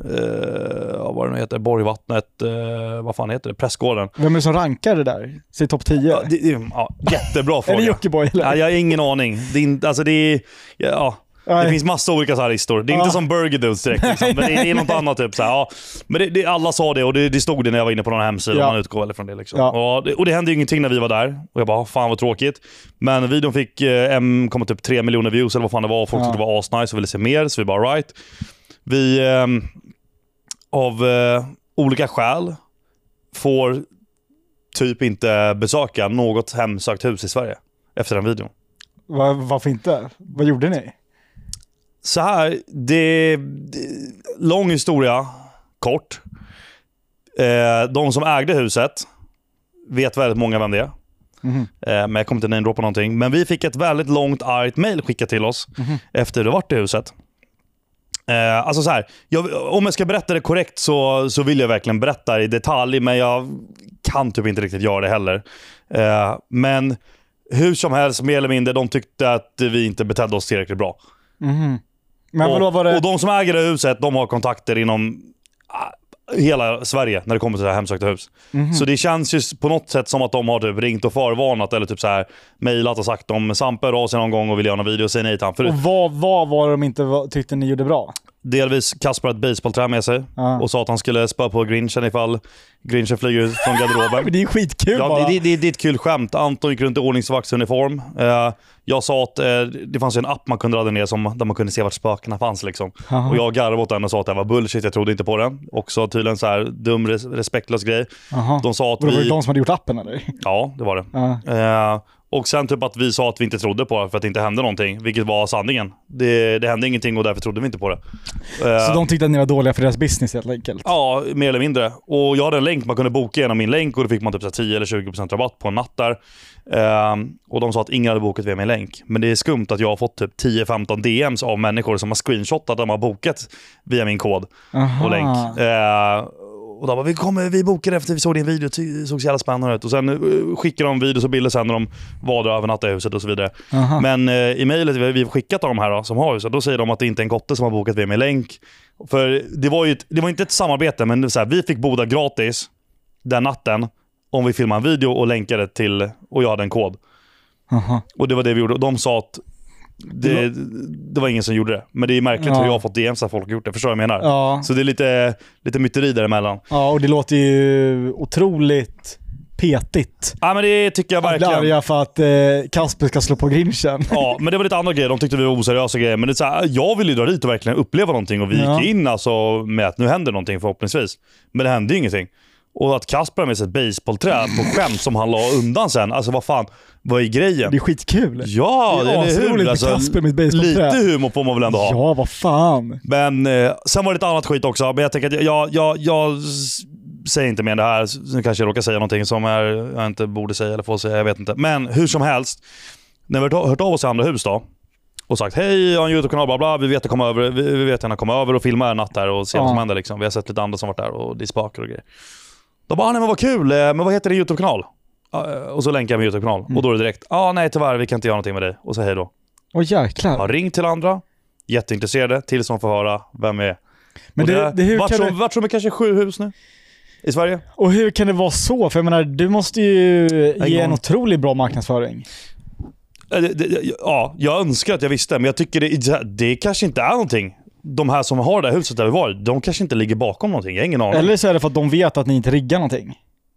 Eh, vad det nu heter? Borgvattnet... Eh, vad fan heter det? Prästgården. Vem är det som rankar det där? Säg topp tio. Ja, det, det, ja, jättebra fråga. Är det Jockiboi eller? Ja, jag har ingen aning. Det är inte... Alltså det är... Ja... Det finns massa olika så här listor. Det är ja. inte som Burger Dudes direkt liksom. Men det är, det är något annat typ så här, ja. Men det, det, alla sa det och det, det stod det när jag var inne på någon hemsida ja. om man utgår eller från det liksom. Ja. Och, det, och det hände ju ingenting när vi var där. Och jag bara, fan vad tråkigt. Men videon fick eh, M, kom typ tre miljoner views eller vad fan det var. Folk ja. tyckte det var asnice och ville se mer. Så vi bara, right. Vi eh, av eh, olika skäl får typ inte besöka något hemsökt hus i Sverige efter den videon. Var, varför inte? Vad gjorde ni? Så här, det, det lång historia, kort. Eh, de som ägde huset vet väldigt många vem det är. Mm. Eh, men jag kommer inte namedroppa någonting. Men vi fick ett väldigt långt argt mail skickat till oss mm. efter det varit i huset. Eh, alltså så här, jag, om jag ska berätta det korrekt så, så vill jag verkligen berätta i detalj, men jag kan typ inte riktigt göra det heller. Eh, men hur som helst, mer eller mindre, de tyckte att vi inte betedde oss tillräckligt bra. Mm. Men och, var det... och de som äger det huset, de har kontakter inom hela Sverige när det kommer till det här hemsökta hus. Mm. Så det känns ju på något sätt som att de har typ ringt och förvarnat eller typ så här mejlat och sagt om Sampe hör av sig någon gång och vill göra en video och säger nej till han. För och vad, vad var det de inte tyckte ni gjorde bra? Delvis Kasper ett baseballträ med sig uh. och sa att han skulle spö på Grinchen ifall Grinchen flyger från garderoben. Men det är skitkul ja, bara. Det, det, det är ett kul skämt. Anton gick runt i ordningsvaktsuniform. Uh, jag sa att uh, det fanns en app man kunde ladda ner som, där man kunde se vart spökena fanns. Liksom. Uh-huh. Och jag garvade åt den och sa att det var bullshit. Jag trodde inte på den. Också tydligen så här dum, res- respektlös grej. Uh-huh. De sa att var det vi... var det de som hade gjort appen eller? Ja, det var det. Uh-huh. Uh, och sen typ att vi sa att vi inte trodde på det för att det inte hände någonting. Vilket var sanningen. Det, det hände ingenting och därför trodde vi inte på det. Uh, så de tyckte att ni var dåliga för deras business helt enkelt? Ja, mer eller mindre. Och jag hade en länk, man kunde boka genom min länk och då fick man typ så tio eller tjugo procent rabatt på en natt där. Uh, och de sa att ingen hade bokat via min länk. Men det är skumt att jag har fått typ tio femton D M's av människor som har screenshotat att de har bokat via min kod. Aha. Och länk. Uh, och då bara, vi, kommer, vi bokade efter vi såg din video, det såg så jävla spännande ut. Och sen uh, skickade de videos och bilder sen när de var där övernattade i huset och så vidare. Aha. Men uh, i mejlet vi, vi skickat av de här då, som har huset, då säger de att det inte är en kotte som har bokat via min länk. För det var ju ett, det var inte ett samarbete, men så här, vi fick boda gratis den natten om vi filmade en video och länkade till, och jag hade en kod. Aha. Och det var det vi gjorde. De sa att det, det var ingen som gjorde det. Men det är märkligt ja. hur jag har fått D M's att folk har gjort det. Förstår jag vad jag menar? Ja. Så det är lite, lite myteri däremellan. Ja, och det låter ju otroligt petigt. Ja, men det tycker jag verkligen. Att bli arga för att eh, Kasper ska slå på Grinchen. Ja, men det var lite andra grejer. De tyckte vi var oseriösa grejer. Men det är så här, jag ville ju dra dit och verkligen uppleva någonting. Och vi ja. gick in alltså med att nu händer någonting förhoppningsvis. Men det hände ju ingenting. Och att Kasper med sig ett baseballträ på skämt som han la undan sen. Alltså vad fan, vad är grejen? Det är skitkul. Ja, det är, det är hur. Alltså, Kasper med ett baseballträ. Lite humor får man väl ändå ha. Ja, vad fan. Men eh, sen var det ett annat skit också. Men jag tänker att jag, jag, jag säger inte mer det här. Nu kanske jag råkar säga någonting som är, jag inte borde säga eller får säga, jag vet inte. Men hur som helst, när vi har hört av oss i andra hus då. och sagt hej, jag har en YouTube-kanal, bla bla, vi vet att komma över, vi, vi vet att han kommer över och filma en natt där och se ja. vad som händer liksom. Vi har sett lite andra som varit där och det är spöker och grejer. Då bara, nej men vad kul, men vad heter din YouTube-kanal? Och så länkar jag min YouTube-kanal mm. och då är det direkt, ja ah, nej tyvärr, vi kan inte göra någonting med dig. Och så hej då. Åh jäklar. Har ringt till andra, jätteintresserade, tills de får höra vem är. Men det, det, det hur vart kan som, du... vart som är kanske sju hus nu i Sverige. Och hur kan det vara så? För jag menar, du måste ju en ge gång. en otroligt bra marknadsföring. Det, det, ja, jag önskar att jag visste, men jag tycker det, det kanske inte är någonting. De här som har det här huset där vi var, de kanske inte ligger bakom någonting. Jag har ingen aning. Eller så är det för att de vet att ni inte riggar någonting.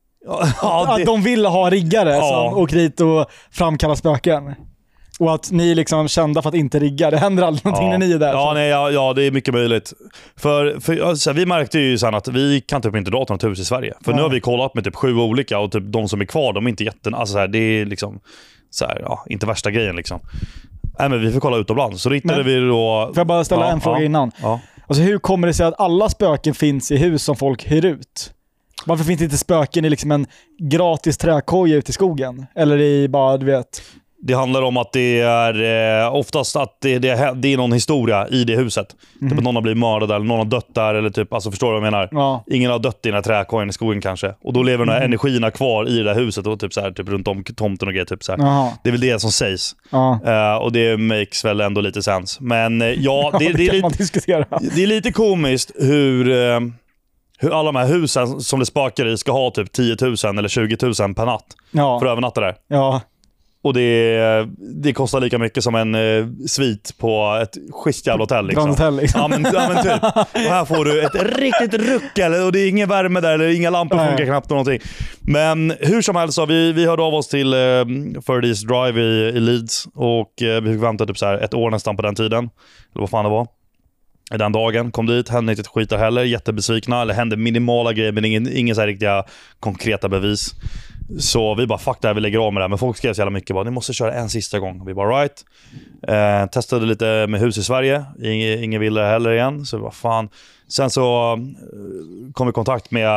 Ja, det... Att de vill ha riggare ja. som åker dit och framkallar spöken. Och att ni liksom kända för att inte rigga. Det händer aldrig någonting ja. när ni är där. Ja, nej, ja, ja, det är mycket möjligt. För, för alltså, vi märkte ju sen att vi kan typ inte dra till något hus i Sverige. För ja. nu har vi kollat med typ sju olika och typ de som är kvar, de är inte jätten... Alltså så här, det är liksom så här, ja, inte värsta grejen liksom. Nej, men vi får kolla utomlands. Så riktade men, vi då... Får jag bara ställa ja, en fråga ja, innan? Ja. Alltså hur kommer det sig att alla spöken finns i hus som folk hyr ut? Varför finns det inte spöken i liksom en gratis träkoja ute i skogen? Eller i bara, du vet... Det handlar om att det är eh, oftast att det, det, det är någon historia i det huset. Mm. Typ att någon har blivit mördad eller någon har dött där. Eller typ, alltså förstår du vad jag menar? Ja. Ingen har dött i den här träkojen i skogen kanske. Och då lever de här mm. energierna kvar i det där huset. Och typ, så här, typ runt om tomten och grejer. Typ, så här. Det är väl det som sägs. Uh, och det makes väl ändå lite sens. Men uh, ja, det, ja, det, det, är kan lite, man diskutera. Det är lite komiskt hur... Uh, hur alla de här husen som det spökar i ska ha typ tio tusen eller tjugo tusen per natt. Ja. För att övernatta där. Ja. Och det, det kostar lika mycket som en eh, svit på ett schysst jävla hotell liksom. Hotell, liksom. Ja, men, ja men typ. Och här får du ett riktigt ruckel och det är ingen värme där eller inga lampor funkar knappt och någonting. Men hur som helst så vi, vi hörde av oss till eh, Furdy's Drive i, i Leeds och eh, vi fick vänta typ så här ett år nästan på den tiden. Eller vad fan det var. Den dagen kom dit, hände inte ett skit där heller, jättebesvikna, eller hände minimala grejer men ingen, ingen så här riktiga konkreta bevis. Så vi bara, fuck det här, vi lägger av med det här. Men folk skrev så jävla mycket, bara, ni måste köra en sista gång. Vi bara, right. Eh, testade lite med hus i Sverige, ingen, ingen ville det heller igen. Så vi bara, fan. Sen så eh, kom vi i kontakt med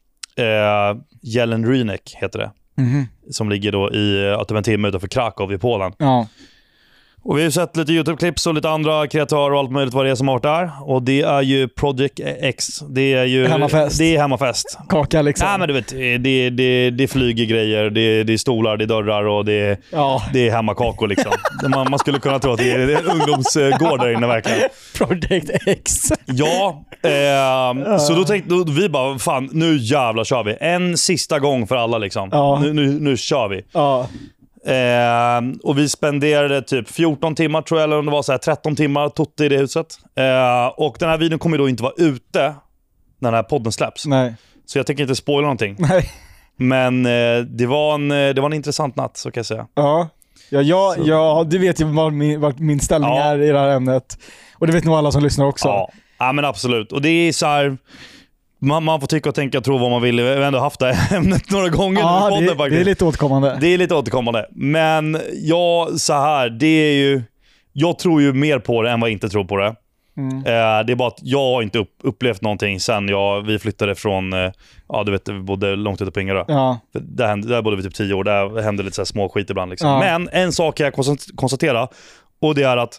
eh, Jelen Rynek, heter det. Mm-hmm. Som ligger då i typ en timme utanför Krakow i Polen. Ja. Och vi har sett lite YouTube-klipps och lite andra kreatörer och allt möjligt vad det är som har varit där. Och det är ju Project X. Det är ju hemmafest. Det är hemmafest. Kaka liksom. Nej men du vet, det, det, det flyger grejer, det, det är stolar, det är dörrar och det, ja. det är hemmakakor liksom. man, man skulle kunna tro att det är, det är en ungdomsgård där inne verkligen. Project X. Ja, eh, så då tänkte då, vi bara, fan nu jävlar kör vi. En sista gång för alla liksom. Ja. Nu, nu, nu kör vi. Ja. Eh, och vi spenderade typ fjorton timmar tror jag, eller om det var så här tretton timmar totte i det huset. Eh, och den här videon kommer då inte vara ute när den här podden släpps. Nej. Så jag tänker inte spoila någonting. Nej. Men eh, det, var en, det var en intressant natt, så kan jag säga. Ja, ja, ja, ja du vet ju vad min, vad min ställning ja. är i det här ämnet. Och det vet nog alla som lyssnar också. Ja, ja men absolut. Och det är så här... Man, man får tycka och tänka och tro vad man vill. Vi har ändå haft det här ämnet några gånger. Ja, podden, det, det är lite återkommande. Det är lite återkommande. Men ja, så här, det är ju... Jag tror ju mer på det än vad jag inte tror på det. Mm. Eh, det är bara att jag har inte upp, upplevt någonting sen jag, vi flyttade från... Eh, ja, du vet, vi bodde långt ute på Ingarö. Ja. Där, hände, där bodde vi typ tio år. Där hände lite så här små skit ibland. Liksom. Ja. Men en sak kan jag konstatera. Och det är att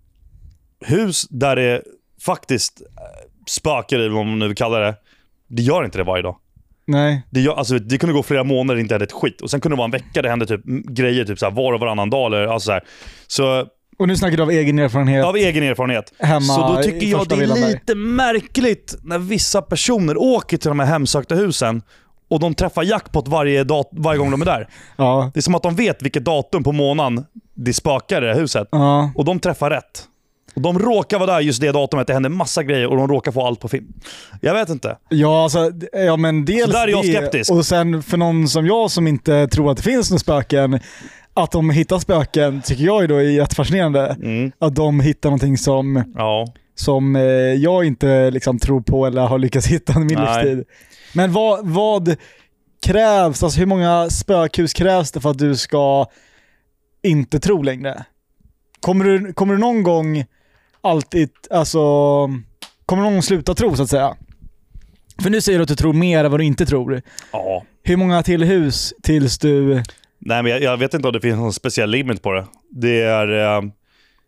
hus där det faktiskt spökar i, vad man nu kallar det, det gör inte det varje dag. Nej. Det, gör, alltså, det kunde gå flera månader det inte hade ett skit. Och sen kunde det vara en vecka det hände typ grejer typ så här, var och varannan dag. Eller, alltså så, här. Så och nu snackar du av egen erfarenhet. Av egen erfarenhet. Hemma så då tycker jag det är lite märkligt när vissa personer åker till de här hemsökta husen och de träffar jackpot varje, dat- varje gång de är där. Ja. Det är som att de vet vilket datum på månaden det spökar i det här huset. Ja. Och de träffar rätt. Och de råkar vara där just det datumet, det händer massa grejer och de råkar få allt på film. Jag vet inte. Ja, alltså, ja men dels så där är jag det, skeptisk. Och sen för någon som jag som inte tror att det finns några spöken, att de hittar spöken tycker jag ju då är jättefascinerande. Mm. Att de hittar någonting som, ja. som eh, jag inte liksom tror på eller har lyckats hitta i min Nej. livstid. Men vad, vad krävs, alltså hur många spökhus krävs det för att du ska inte tro längre? Kommer du, kommer du någon gång alltid, alltså kommer du någon gång sluta tro så att säga? För nu säger du att du tror mer än vad du inte tror. Ja. Hur många till hus tills du... Nej, men jag, jag vet inte om det finns någon speciell limit på det. Det är... Eh,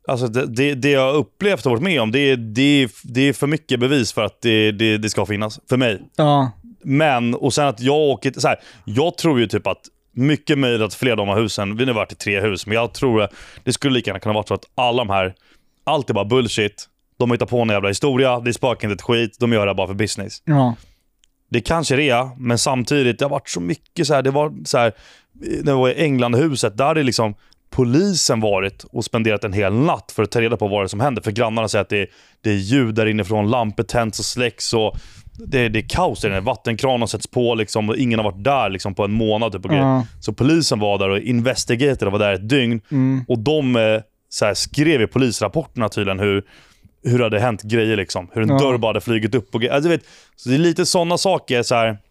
Alltså det, det, det jag har upplevt och varit med om, det är, det är, det är för mycket bevis för att det, det, det ska finnas. För mig. Ja. Men, och sen att jag åker... Så här, jag tror ju typ att mycket möjligt att fler av de här husen, vi har nu varit i tre hus, men jag tror att det skulle lika gärna kunna vara så att alla de här, allt är bara bullshit. De hittar på en jävla historia, det spökar inte ett skit, de gör det bara för business. Ja. Det kanske det är, men samtidigt, det har varit så mycket så här, det var så här, när det var i Englandhuset, där är liksom polisen varit och spenderat en hel natt för att ta reda på vad det är som händer. För grannarna säger att det är, det är ljud där inifrån, lampor tänds och släcks och det, det är kaos där inne. Vattenkranen sätts på liksom, och ingen har varit där liksom, på en månad. Typ, och Ja. Så polisen var där och investigatorn var där ett dygn. Mm. Och de eh, så här, skrev i polisrapporterna tydligen hur, hur det hade hänt grejer. Liksom. Hur en Ja. dörr bara hade flugit upp. Och, alltså, du vet, så det är lite sådana saker så här.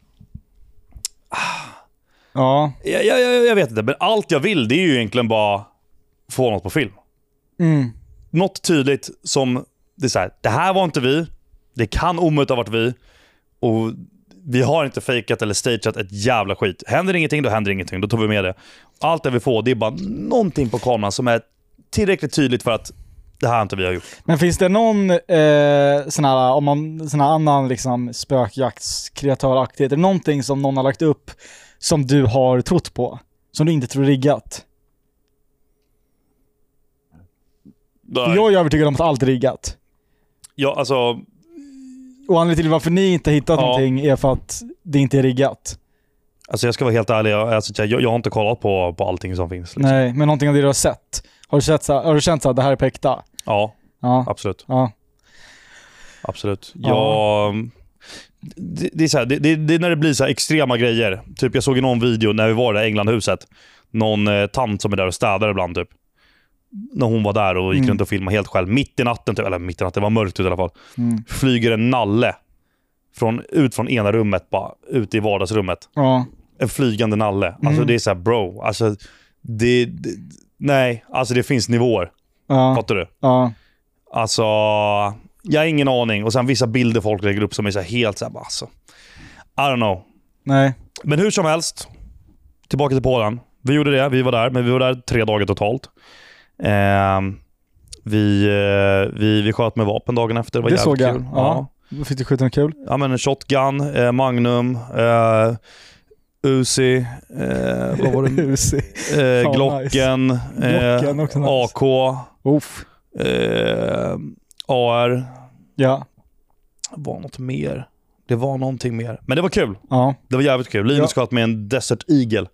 Ja. Jag, jag, jag vet inte, men allt jag vill det är ju egentligen bara få något på film. Mm. Något tydligt som det är så här, det här var inte vi. Det kan omöjligt ha varit vi. Och vi har inte fejkat eller stageat ett jävla skit. Händer ingenting, då händer ingenting. Då tar vi med det. Allt det vi får, det är bara någonting på kameran som är tillräckligt tydligt för att det här inte vi har gjort. Men finns det någon eh, sån här, om man, sån här annan liksom spökjaktskreatöraktighet, är det någonting som någon har lagt upp som du har trott på? Som du inte tror är riggat? För jag är övertygad om att allt är riggat. Ja, alltså... Och anledningen till varför ni inte har hittat Ja. någonting är för att det inte är riggat. Alltså jag ska vara helt ärlig, jag, alltså, jag, jag har inte kollat på, på allting som finns. Liksom. Nej, men någonting av det du har sett. Har du, sett så, har du känt så att det här är på äkta? Ja, Ja. absolut. Ja. Absolut. Ja. Jag... Det, det är så här, det, det, det är när det blir så här extrema grejer. Typ jag såg i någon video när vi var där i Englandhuset. Någon eh, tant som är där och städar ibland typ. När hon var där och gick Mm. runt och filmade helt själv. Mitt i natten, typ, eller mitt i natten, det var mörkt ut i alla fall. Mm. Flyger en nalle från, ut från ena rummet, bara ut i vardagsrummet. Ja. En flygande nalle. Alltså Mm. det är så här, bro. Alltså det, det... Nej, alltså det finns nivåer. Ja. Fattar du? Ja. Alltså, jag har ingen aning. Och sen vissa bilder folk lägger upp som är så här helt så här, alltså. I don't know. Nej. Men hur som helst, tillbaka till Polen. Vi gjorde det, vi var där, men vi var där tre dagar totalt. Eh, vi, eh, vi, vi sköt med vapen dagen efter. Det var Det jävligt såg jag. kul. Ja. Då fick du skjuta något kul. Ja, men en shotgun, eh, Magnum, eh, Uzi, eh, vad var det? Uzi. Eh, Fan, Glocken, Glocken eh, också nice. A K, Uff. eh, A R. Ja. Det var något mer. Det var någonting mer. Men det var kul. Ja. Det var jävligt kul. Linus Ja. sköt med en Desert Eagle.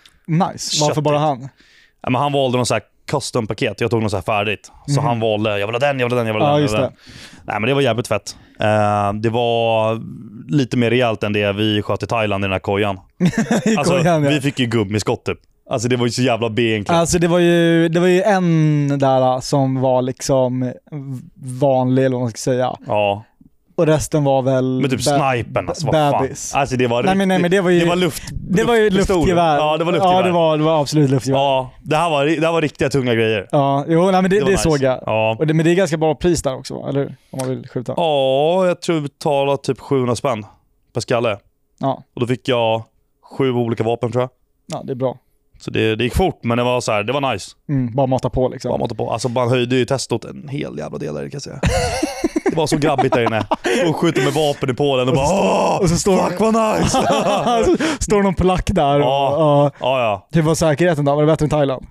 Nice. Varför Köttigt. bara han? Ja, men han valde någon så här custom-paket. Jag tog något så här färdigt. Så Mhm. han valde, jag vill ha den, jag vill ha den, jag vill ha Ja, den. just jag vill ha det. den. Nej, men det var jävligt fett. Uh, det var lite mer rejält än det vi sköt i Thailand i den här kojan. I Alltså, kojan, ja. vi fick ju gummiskott typ. Alltså det var ju så jävla B egentligen. Alltså det var ju, det var ju en där som var liksom vanlig, eller vad man ska säga. Ja. Och resten var väl... Men typ ba- snipern, alltså vad fan. bebis. Alltså det var Nej, men, nej, men det var ju... det var luft. det var ju luftpistol. luftgevär. Ja, det var luftgevär. Ja, det var, det var absolut luftgevär. Ja, Ja, det här var, det här var riktiga tunga grejer. jo, nej, men det, var det nice. såg jag. Ja. Och det, men det är ganska bra pris där också, eller? Om man vill skjuta. Ja, jag tror vi betalade typ sjuhundra spänn per skalle. Ja, Och då fick jag sju olika vapen tror jag. ja det är bra. Så det, det gick fort, men det var så här, det var nice. Mm, bara mata på liksom. Bara mata på. Alltså man höjde ju testot en hel jävla del där, kan jag säga. Det var så grabbigt där inne. Och skjuter med vapen i Polen och bara åh, och så står- fuck vad nice! Så står någon polack där. Och, Ja. och, Ja, ja. hur var säkerheten då? Var det bättre än Thailand?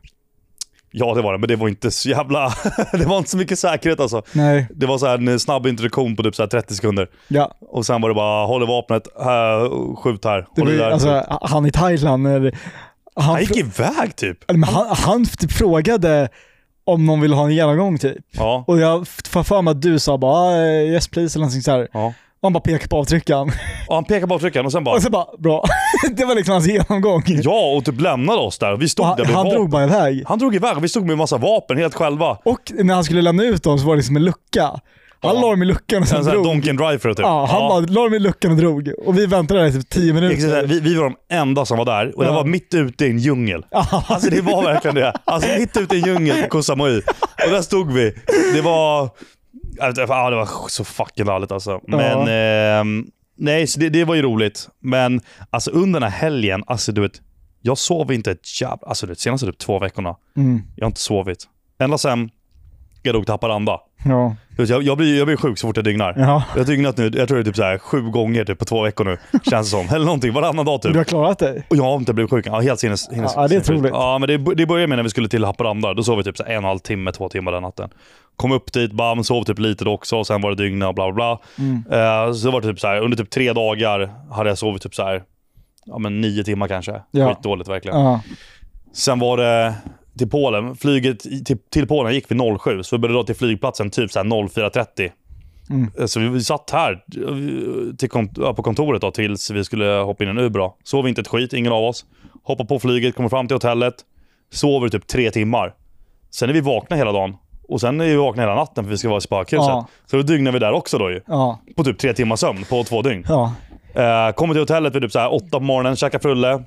Ja, det var det, men det var inte så jävla... det var inte så mycket säkerhet alltså. Nej. Det var så här en snabb introduktion på typ så här trettio sekunder. Ja. Och sen var det bara, håll i vapnet, här, skjut här. Det Håll var i ju, där. alltså, han i Thailand, när, han, Han gick iväg typ. men han, han typ frågade om någon ville ha en genomgång typ. Ja. Och jag får för mig att du sa bara ah, yes please eller någonting så här. Ja. Och han bara pekade på avtryckaren. Och han pekade på avtryckaren och sen bara... Och så bara, bra. Det var liksom hans genomgång. Ja, och typ lämnade oss där. Vi stod Och han, där med han vapen. drog bara iväg. Han drog iväg och vi stod med en massa vapen helt själva. Och när han skulle lämna ut dem så var det liksom en lucka. Han Ja. la dem i luckan och sen En sån här drog. Donkey and Driver typ. Ja, han bara la dem i luckan och drog. Och vi väntade där i typ tio minuter. Exakt, vi, vi var de enda som var där och det Ja. var mitt ute i en djungel. Alltså det var verkligen det. Alltså mitt ute i en djungel på Koh Samui. Och där stod vi. Det var... Ja, det var så fucking härligt alltså. Men... Ja. Eh, nej, så det, det var ju roligt. Men alltså under den här helgen, alltså du vet... Jag sov inte ett jävla... Alltså du vet, senaste typ två veckorna. Mm. Jag har inte sovit. Ända sen jag dog till Haparanda. Ja. Jag, jag, blir, jag blir sjuk så fort jag dygnar. Ja. Jag har dygnat nu, jag tror det är typ så här sju gånger typ på två veckor nu. Känns det som. Eller någonting, varannan dag typ. Du har klarat dig? Och jag har inte blivit sjuk. Ja, helt sinnes. sinnes Ja, det är troligt. Ja, men det, det började med när vi skulle till Haparanda. Då sov vi typ så här en och en halv timme, två timmar den natten. Kom upp dit, bam, sov typ lite då också. Och sen var det dygna och bla bla bla. Mm. Uh, så var det typ så här, under typ tre dagar hade jag sovit typ så här, ja men nio timmar kanske. Ja. Skitdåligt verkligen. Ja. Sen var det till Polen. Flyget till, till Polen gick vid noll sju. Så vi började då till flygplatsen typ så här noll fyra trettio. Mm. Så vi, vi satt här till kont- på kontoret då, tills vi skulle hoppa in en Uber. Sov inte ett skit, ingen av oss. Hoppar på flyget, kommer fram till hotellet. Sover typ tre timmar. Sen är vi vakna hela dagen. Och sen är vi vakna hela natten för vi ska vara i spökhuset. Ja. Så då dygnar vi där också då ju. Ja. På typ tre timmar sömn på två dygn. Ja. Eh, kommer till hotellet vid typ så här åtta på morgonen, käkar frulle.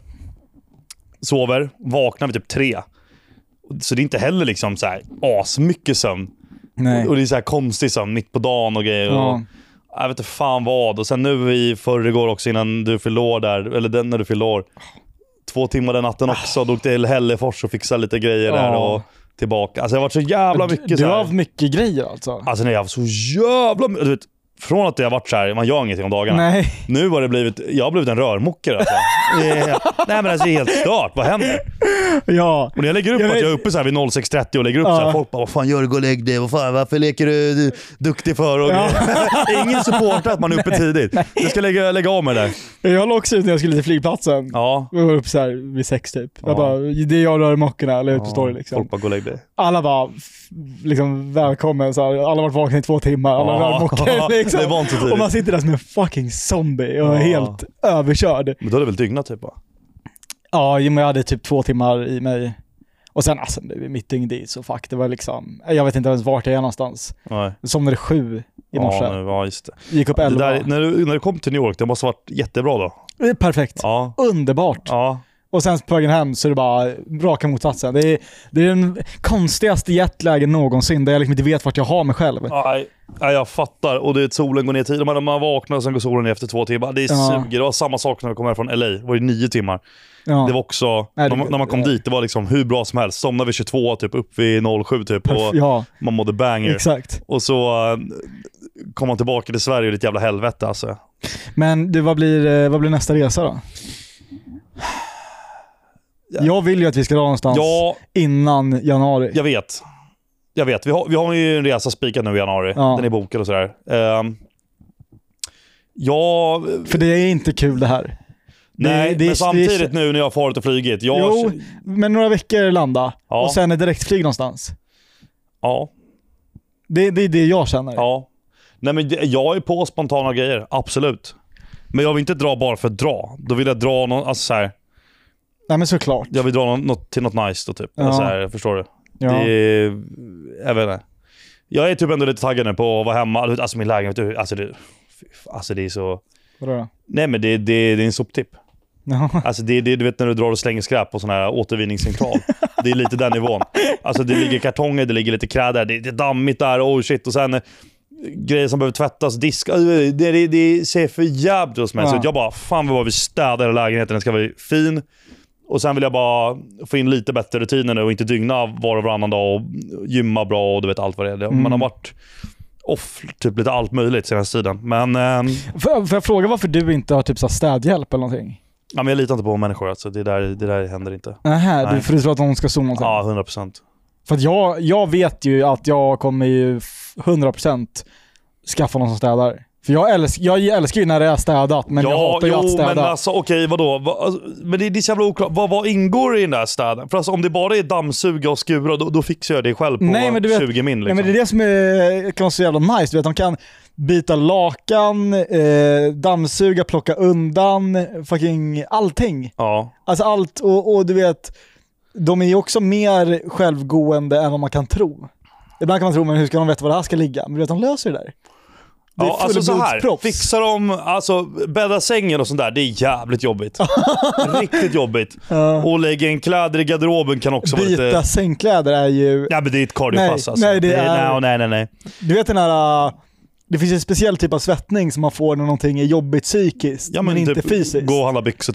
Sover, vaknar vid typ tre. Så det är inte heller liksom så här asmycket sömn. Nej. Och det är så här konstig sömn mitt på dagen och grejer. Ja. Och jag vet inte fan vad. Och sen nu i förrgår också innan du fyllde år där, eller den när du fyllde år. Två timmar den natten också. Då åkte till Hällefors och fixade lite grejer Ja. där och tillbaka. Alltså det har varit så jävla mycket Du så har här. haft mycket grejer alltså. Alltså nej, jag har så jävla mycket. Du vet, från att det har varit så här, man gör ingenting om dagarna. Nej. Nu har det blivit, jag har blivit en rörmokare alltså. Det är, nej men alltså det är helt stört, vad händer? Ja. Och när jag lägger upp Jag att vet- jag är uppe så här vid sex trettio och lägger upp Ja. så här, folk bara, vad fan gör du, gå och lägg dig, vad fan, varför leker du, du duktig för? Och Ja. ingen supportar att man är uppe tidigt. Jag ska lägga, lägga av mig där. Jag la också ut när jag skulle till flygplatsen. Ja. Jag var upp så här vid sex typ. Ja. Jag bara, det är jag rör mockorna, eller ut på story liksom. Folk bara, gå och lägg dig. Alla bara, f- liksom välkommen så här. Alla har varit vakna i två timmar, alla Ja. rör mockor liksom. Det var inte så tidigt. Och man sitter där som en fucking zombie och är Ja. helt överkörd. Men då är det väl dygnat typ va? Ja, men jag hade typ två timmar i mig. Och sen alltså, det var mitt dygn dit, så fuck, det var liksom, jag vet inte ens vart jag är någonstans. Nej. Jag somnade sju i morse. Ja, nu, ja just det. Gick upp det elva. där, när, du, när du kom till New York, det måste ha varit jättebra då. Det är perfekt. Ja. Underbart. Ja. Och sen på vägen hem så är det bara raka motsatsen. Det är, det är den konstigaste jetlagen någonsin, där jag liksom inte vet vart jag har mig själv. Nej, nej, jag fattar. Och det är solen går ner tidigt. Man, man vaknar och sen går solen ner efter två timmar. Det är Ja. suger. Det var samma sak när vi kom här från L A. Det var ju nio timmar. Ja. Det var också, Nej, det- när, man, när man kom dit, det var liksom hur bra som helst. Somnade vid tjugotvå, typ upp vid noll sju typ. Och Ja, man mådde banger. exakt. Och så uh, kom man tillbaka till Sverige och det är ett jävla helvete alltså. Men du, vad blir, eh, vad blir nästa resa då? Jag vill ju att vi ska dra någonstans Ja, innan januari. jag vet. Jag vet. Vi har, vi har ju en resa spikad nu i januari. Ja. Den är bokad och sådär. Um, ja... För det är inte kul det här. Nej, det- det är- men samtidigt det är- nu när jag har farit och flygit. Jag, Jo, men några veckor landa Ja. och sen är direktflyg någonstans. Ja, Det, det är det jag känner. ja. Nej, men det- jag är på spontana grejer, absolut. Men jag vill inte dra bara för att dra. Då vill jag dra någon, alltså så här, Nej men såklart. jag vill dra något, något till något nice då typ. Ja. Alltså så här, förstår du? Ja. Det är, jag vet inte. Jag är typ ändå lite taggad nu på att vara hemma. Alltså min lägenhet, du, alltså det, alltså det är så... Vadå då? Nej men det, det, det är en soptipp. Ja. Alltså det är det, du vet när du drar och slänger skräp på sån här återvinningscentral. Det är lite den nivån. Alltså det ligger kartonger, det ligger lite kräd där, det, det är dammigt där, oh shit. Och sen eh, grejer som behöver tvättas, disk, eh, det, det, det ser för jävligt ut som helst. Ja. Jag bara, fan vad vi städar hela lägenheten, den ska vara fin. Och sen vill jag bara få in lite bättre rutiner nu och inte dygna var och varannan dag och gymma bra och du vet allt vad det är. Mm. Man har varit off typ lite allt möjligt senaste tiden. Men, ehm, Får, får jag fråga varför du inte har typ så här städhjälp eller någonting? ja, men jag litar inte på människor, alltså. det, där, det där händer inte. Nähä, Nej. du, för du tror att hon ska zooma någonting? Ja, hundra procent. För att jag, jag vet ju att jag kommer ju f- hundra procent skaffa någon som städar. För jag älskar, jag älskar ju när det är städat, men jag hatar ju jo, att städa. men alltså okej, vadå? Va, alltså, men det, det är så jävla oklart. Vad, vad ingår i den där städen? För alltså, om det bara är dammsuga och skura, då, då fixar jag det själv på Nej, men du vet- tjugo min. Liksom. Nej, men det är det som är, kan vara så jävla nice. Du vet, de kan byta lakan, eh, dammsuga, plocka undan, fucking allting. Ja. Alltså allt, och, och du vet, de är ju också mer självgående än vad man kan tro. Ibland kan man tro, men hur ska de veta var det här ska ligga? Men du vet, de löser det där. Det är Ja, alltså så här, fullblodsproffs. fixar de, alltså bädda sängen och sånt där, det är jävligt jobbigt. Riktigt jobbigt. Ja. Och lägga en kläder i garderoben kan också vara Byta lite... sängkläder är ju... Ja, men det är ett cardiopass Nej, alltså. nej, det är- Nej, nej, nej, nej. Du vet den här... uh, Det finns en speciell typ av svettning som man får när någonting är jobbigt psykiskt, Ja, men, men inte typ, fysiskt. gå och handla byxor typ.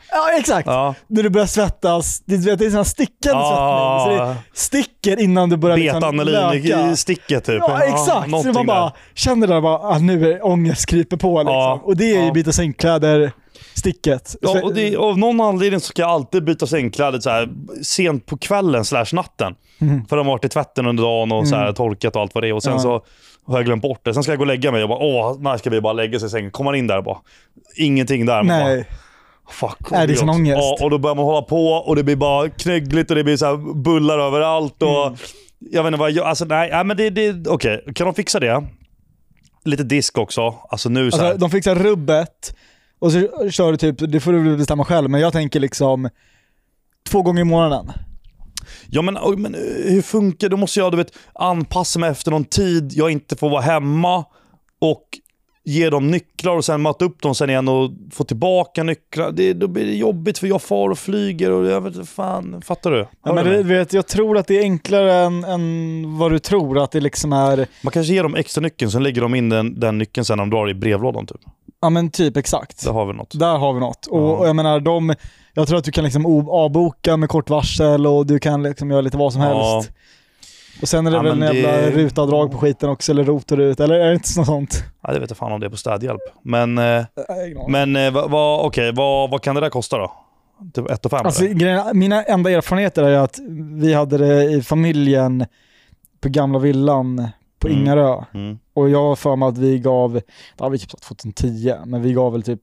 Ja, exakt. Ja. När du börjar svettas, det, det är sån här stickande Ja. svettning. Så det sticker innan du börjar liksom Beta-analin löka. i sticket typ. Ja, exakt. Så någonting man bara där. känner där bara, att nu är ångest kryper på liksom. Ja. Och det är ju Ja. byta sängkläder sticket. Ja, och det, av någon anledning så ska jag alltid byta sängkläder så här sent på kvällen slash natten. Mm. För de har varit i tvätten under dagen och så här, torkat och allt vad det är. Och sen Ja. så har jag glömt bort det. Sen ska jag gå och lägga mig och bara, åh, när ska vi bara lägga sig i sängen? Kommer man in där och bara, ingenting där. Man Nej. Bara, fuck. Nej, det är sån ångest. Ja, och då börjar man hålla på och det blir bara knöggligt och det blir så här bullar överallt. Och Mm. jag vet inte vad jag, alltså nej, nej men det, det okej. Okay. Kan de fixa det? Lite disk också. Alltså nu så här. Alltså, de fixar rubbet och så kör du typ, det får du väl bestämma själv, men jag tänker liksom två gånger i månaden. Ja men, men hur funkar det? Då måste jag du vet, anpassa mig efter någon tid jag inte får vara hemma och ge dem nycklar och sen mata upp dem sen igen och få tillbaka nycklar. Det, då blir det jobbigt för jag far och flyger och jag vet inte fan, fattar du? Ja, men det, vet, jag tror att det är enklare än, än vad du tror, att det liksom är... Man kanske ger dem extra nyckeln, sen lägger de in den, den nyckeln sen de drar i brevlådan typ. Ja men typ exakt. Där har vi något. Där har vi något. Och, Ja. och jag menar, de, jag tror att du kan liksom o- avboka med kort varsel och du kan liksom göra lite vad som Ja. helst. Och sen är det Ja, väl en men jävla det- rutavdrag på skiten också, eller rot och rut, eller är det inte något sånt? Ja, det vet jag fan om det är på städhjälp. Men, eh, Nej, ingen aning. men eh, vad, vad, okej, vad, vad kan det där kosta då? Typ ett och fem Alltså, eller? grejen, mina enda erfarenheter är att vi hade det i familjen på gamla villan på Mm. Ingarö. Mm. Och jag har för mig att vi gav, det var vi typ tjugohundratio, men vi gav väl typ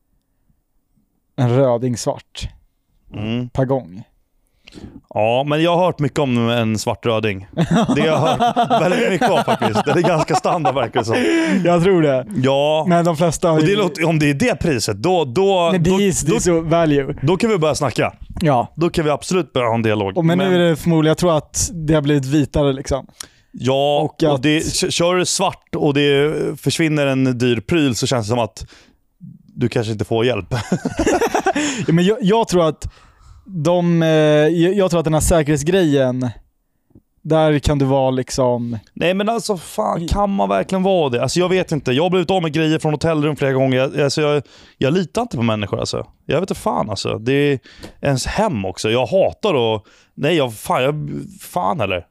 en röding svart Mm. per gång. Ja, men jag har hört mycket om en svart röding. Det har jag hört väldigt mycket om faktiskt. Det är ganska standard verkar det som. Jag tror det. Ja, Men de flesta har och det ju... låter, om det är det priset, då, då, Men det då, är, det är då, så value. då kan vi börja snacka. Ja. Då kan vi absolut börja ha en dialog. Och men, nu är det förmodligen, jag tror att det har blivit vitare liksom. Ja, och och, att- det, kör du svart och det försvinner en dyr pryl så känns det som att du kanske inte får hjälp. Ja, men jag, jag tror att de, eh, jag, jag tror att den här säkerhetsgrejen, där kan du vara liksom... Nej men alltså fan, kan man verkligen vara det? Alltså jag vet inte, jag har blivit av med grejer från hotellrum flera gånger. Jag, alltså, jag, jag litar inte på människor alltså. Jag vet inte fan alltså. Det är ens hem också. Jag hatar och nej jag fan, jag, fan heller.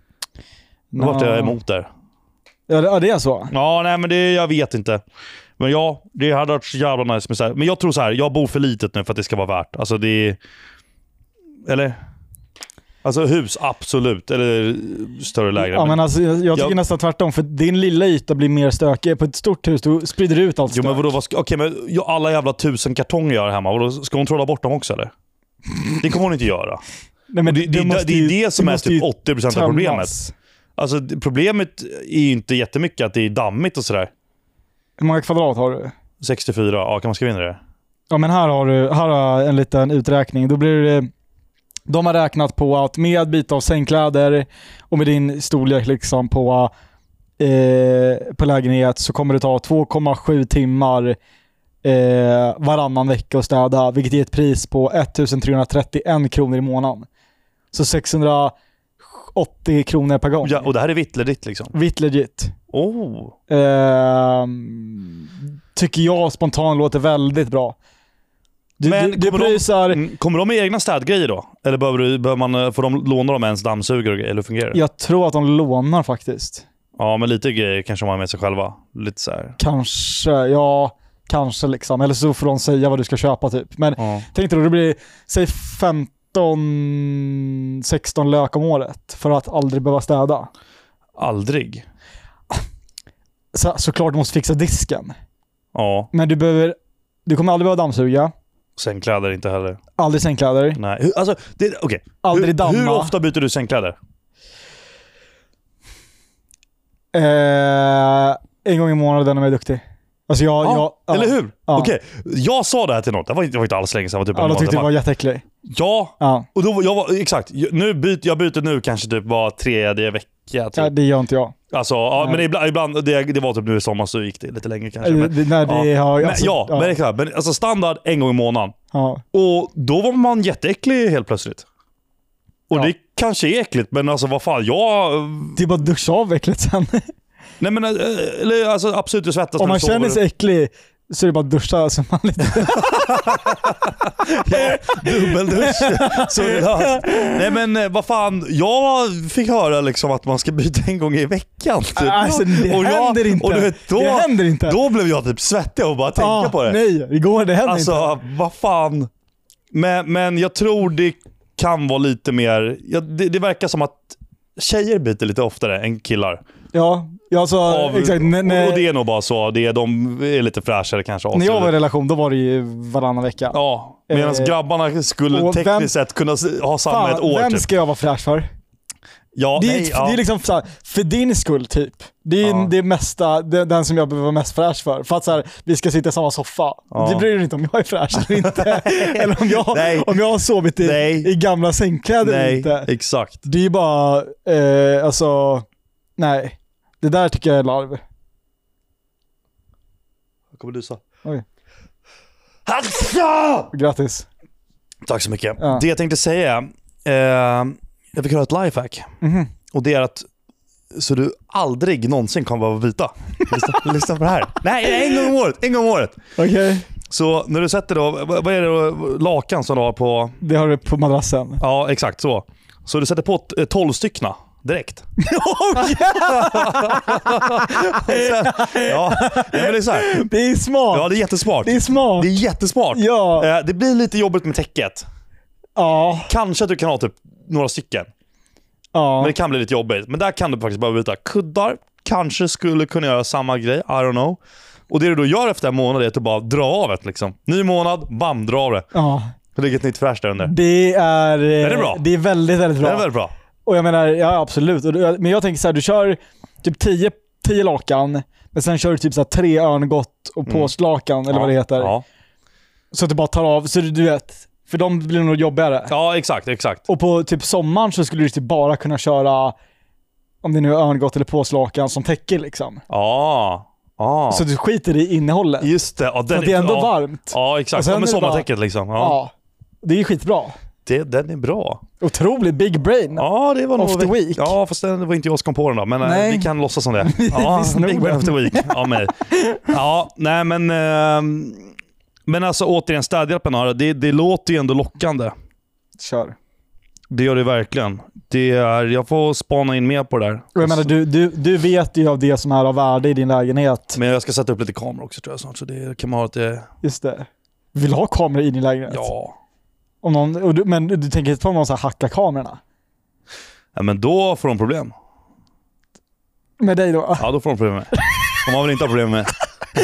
Nu vart jag emot där. Ja, det, ja, det är så. Ja, nej men det, jag vet inte. Men ja, det hade varit så jävla nice med så här. Men jag tror så här, jag bor för litet nu för att det ska vara värt. Alltså det är... Eller? Alltså hus, absolut. Eller större lägenhet. Ja, men alltså, jag, jag tycker Jag- nästan tvärtom, för din lilla yta blir mer stökig. På ett stort hus, du sprider ut allt Jo stök. men vadå, vad ska, okej men jag, alla jävla tusen kartonger jag har hemma, vadå, ska hon trolla bort dem också eller? Det kommer hon inte göra. Nej, men Det, det, måste det är ju- det som är måste ju typ åttio procent av problemet. tömmas. Alltså det- problemet är ju inte jättemycket att det är dammigt och sådär. Hur många kvadrat har du? sextiofyra, ja kan man skriva in det? Ja, men här har du här har jag en liten uträkning. Då blir det, de har räknat på att med byte av sängkläder och med din storlek liksom på, eh, på lägenhet så kommer det ta två komma sju timmar eh, varannan vecka att städa, vilket är ett pris på ettusen kronor i månaden. Så sexhundraåttio kronor per gång. Ja, och det här är vittledigt liksom. Vitt legit. Oh. Ehm, tycker jag spontant låter väldigt bra. Du, Men du, du kommer de- prisar... Mm, kommer de med egna städgrejer då? Eller behöver, du, behöver man, får de låna dem ens dammsugare och grejer? Eller hur fungerar det? Jag tror att de lånar faktiskt. Ja, men lite grejer kanske man har med sig själva. Lite så här. Kanske, ja, kanske liksom. Eller så får de säga vad du ska köpa typ. Men Ja. tänk dig då, det blir, säg femton sexton lök om året för att aldrig behöva städa. Aldrig. Så, såklart du måste fixa disken. Ja, Men du behöver, du kommer aldrig behöva dammsuga, sängkläder inte heller. aldrig sängkläder, Nej, hur, alltså, det, okej. aldrig hur, damma. hur ofta byter du sängkläder? Eh, en gång i månaden om jag är duktig. Alltså jag, Ja, jag, ja. eller hur? Ja. Okej, jag sa det här till något. Det var, inte- det var inte alls länge sedan. Det var typ en Ja, de månad tyckte det sedan. var jätteäcklig. Ja, Ja. och då var jag var, exakt. Nu byter, jag byter nu kanske typ var tredje vecka. Typ. ja, det gör inte jag. Alltså, ja, Nej. men ibland, ibland det, det var typ nu i sommar så gick det lite längre kanske. Men, Det- när det ja. har, men, alltså, ja, men exakt. Men alltså standard en gång i månaden. ja. Och då var man jätteäcklig helt plötsligt. Och Ja. det kanske är äckligt, men alltså vad fan, jag... Det är bara att duscha av äckligt sen. Nej men, eh, eller alltså absolut du svettas Om när man du sover. känner sig äcklig så är det bara duscha så man lite... ja, dubbeldusch. Så ja. Nej men eh, vad fan, jag fick höra liksom att man ska byta en gång i veckan. Typ. Alltså det och händer jag, inte. Och du vet, då, det händer inte. Då blev jag typ svettig och bara tänka ah, på det. Nej, igår det händer alltså, inte. vad fan. Men, men jag tror det kan vara lite mer... Ja, det, det verkar som att tjejer byter lite oftare än killar. Ja, alltså, Av, exakt. N- och, och det är nog bara så. Det är, de är lite fräschare kanske. När jag var i relation, då var det ju varannan vecka. Ja, medan eh, grabbarna skulle tekniskt vem, sett kunna ha samma fan, ett år. Vem typ. ska jag vara fräsch för? Ja, det, är, nej, ja. det är liksom så här, för din skull typ. Det är Ja. det mesta, det, den som jag behöver vara mest fräsch för. För att så här, vi ska sitta i samma soffa. Ja. Det bryr dig inte om jag är fräsch eller inte. eller om jag, Nej. om jag har sovit i, Nej. i gamla sängkläder eller Nej, inte. exakt. Det är bara, eh, alltså, nej. Det där tycker jag är larv. Vad kommer du säga? Oj. Hatsa! Grattis. Tack så mycket. Ja. Det jag tänkte säga, eh, jag fick höra ett lifehack. Mhm. Och det är att så du aldrig någonsin kommer vara vita. Lyssna, lyssna på det här. Nej, en gång om året. En gång om året. Okej, okay. Så när du sätter då, vad är det då, lakan som du har på... Det har du på madrassen. Ja, exakt så. Så du sätter på t- tolv styckna direkt. Oh, sen, ja, men det är så här. Det är smart. Ja, det är jättesmart. Det är smart. Det är jättesmart. Ja. Eh, Det blir lite jobbigt med täcket. Ja. Kanske att du kan ha typ några stycken. Ja. Men det kan bli lite jobbigt. Men där kan du faktiskt bara byta. Kuddar kanske skulle kunna göra samma grej. I don't know. Och det du då gör efter en månad är att du bara dra av ett liksom. Ny månad, bam, dra av det. Ja. Det ligger ett nytt fräsch där under. Det är, är det bra? Det är väldigt, väldigt bra. Det är väldigt bra. Och jag menar, ja absolut. Och du- Men jag tänker så här, du kör typ tio, tio lakan, men sen kör du typ så här tre örngott och Mm. påslakan, eller Ja, vad det heter. Ja. Så att du bara tar av, så du, du vet, för de blir nog jobbigare. ja, exakt, exakt. Och på typ sommaren så skulle du typ bara kunna köra, om det nu är örngott eller påslakan som täcker liksom. Ja. Ja. Så du skiter i innehållet. Just det. Ja, För den att det är ändå ja. varmt. Ja, Och exakt. sen Ja, är med det bara- sommartäcket liksom. Ja. Ja. Det är skitbra. Det, den är bra. Otroligt big brain. Ja, det var nog... Of the week. Ja, fast det var inte jag som kom på den då. Men Nej. eh, vi kan låtsas som det. Ja, Vi snor big brain den. of the week. Ja, mig. Ja, nej men... ehm, men alltså återigen, städhjälpen har det, det låter ju ändå lockande. Kör. Det gör det verkligen. Det är, jag får spana in mer på det där. Och jag menar, du, du, du vet ju av det som är av värde i din lägenhet. Men jag ska sätta upp lite kameror också tror jag snart. Så det kan man ha lite... Just det. Vill du ha kameror i din lägenhet? Ja. Om någon, och du, men du tänker inte på någon så här hacka kamerorna? Ja, men då får de problem. Med dig då? Ja, då får de problem med. De har väl inte ha problem med.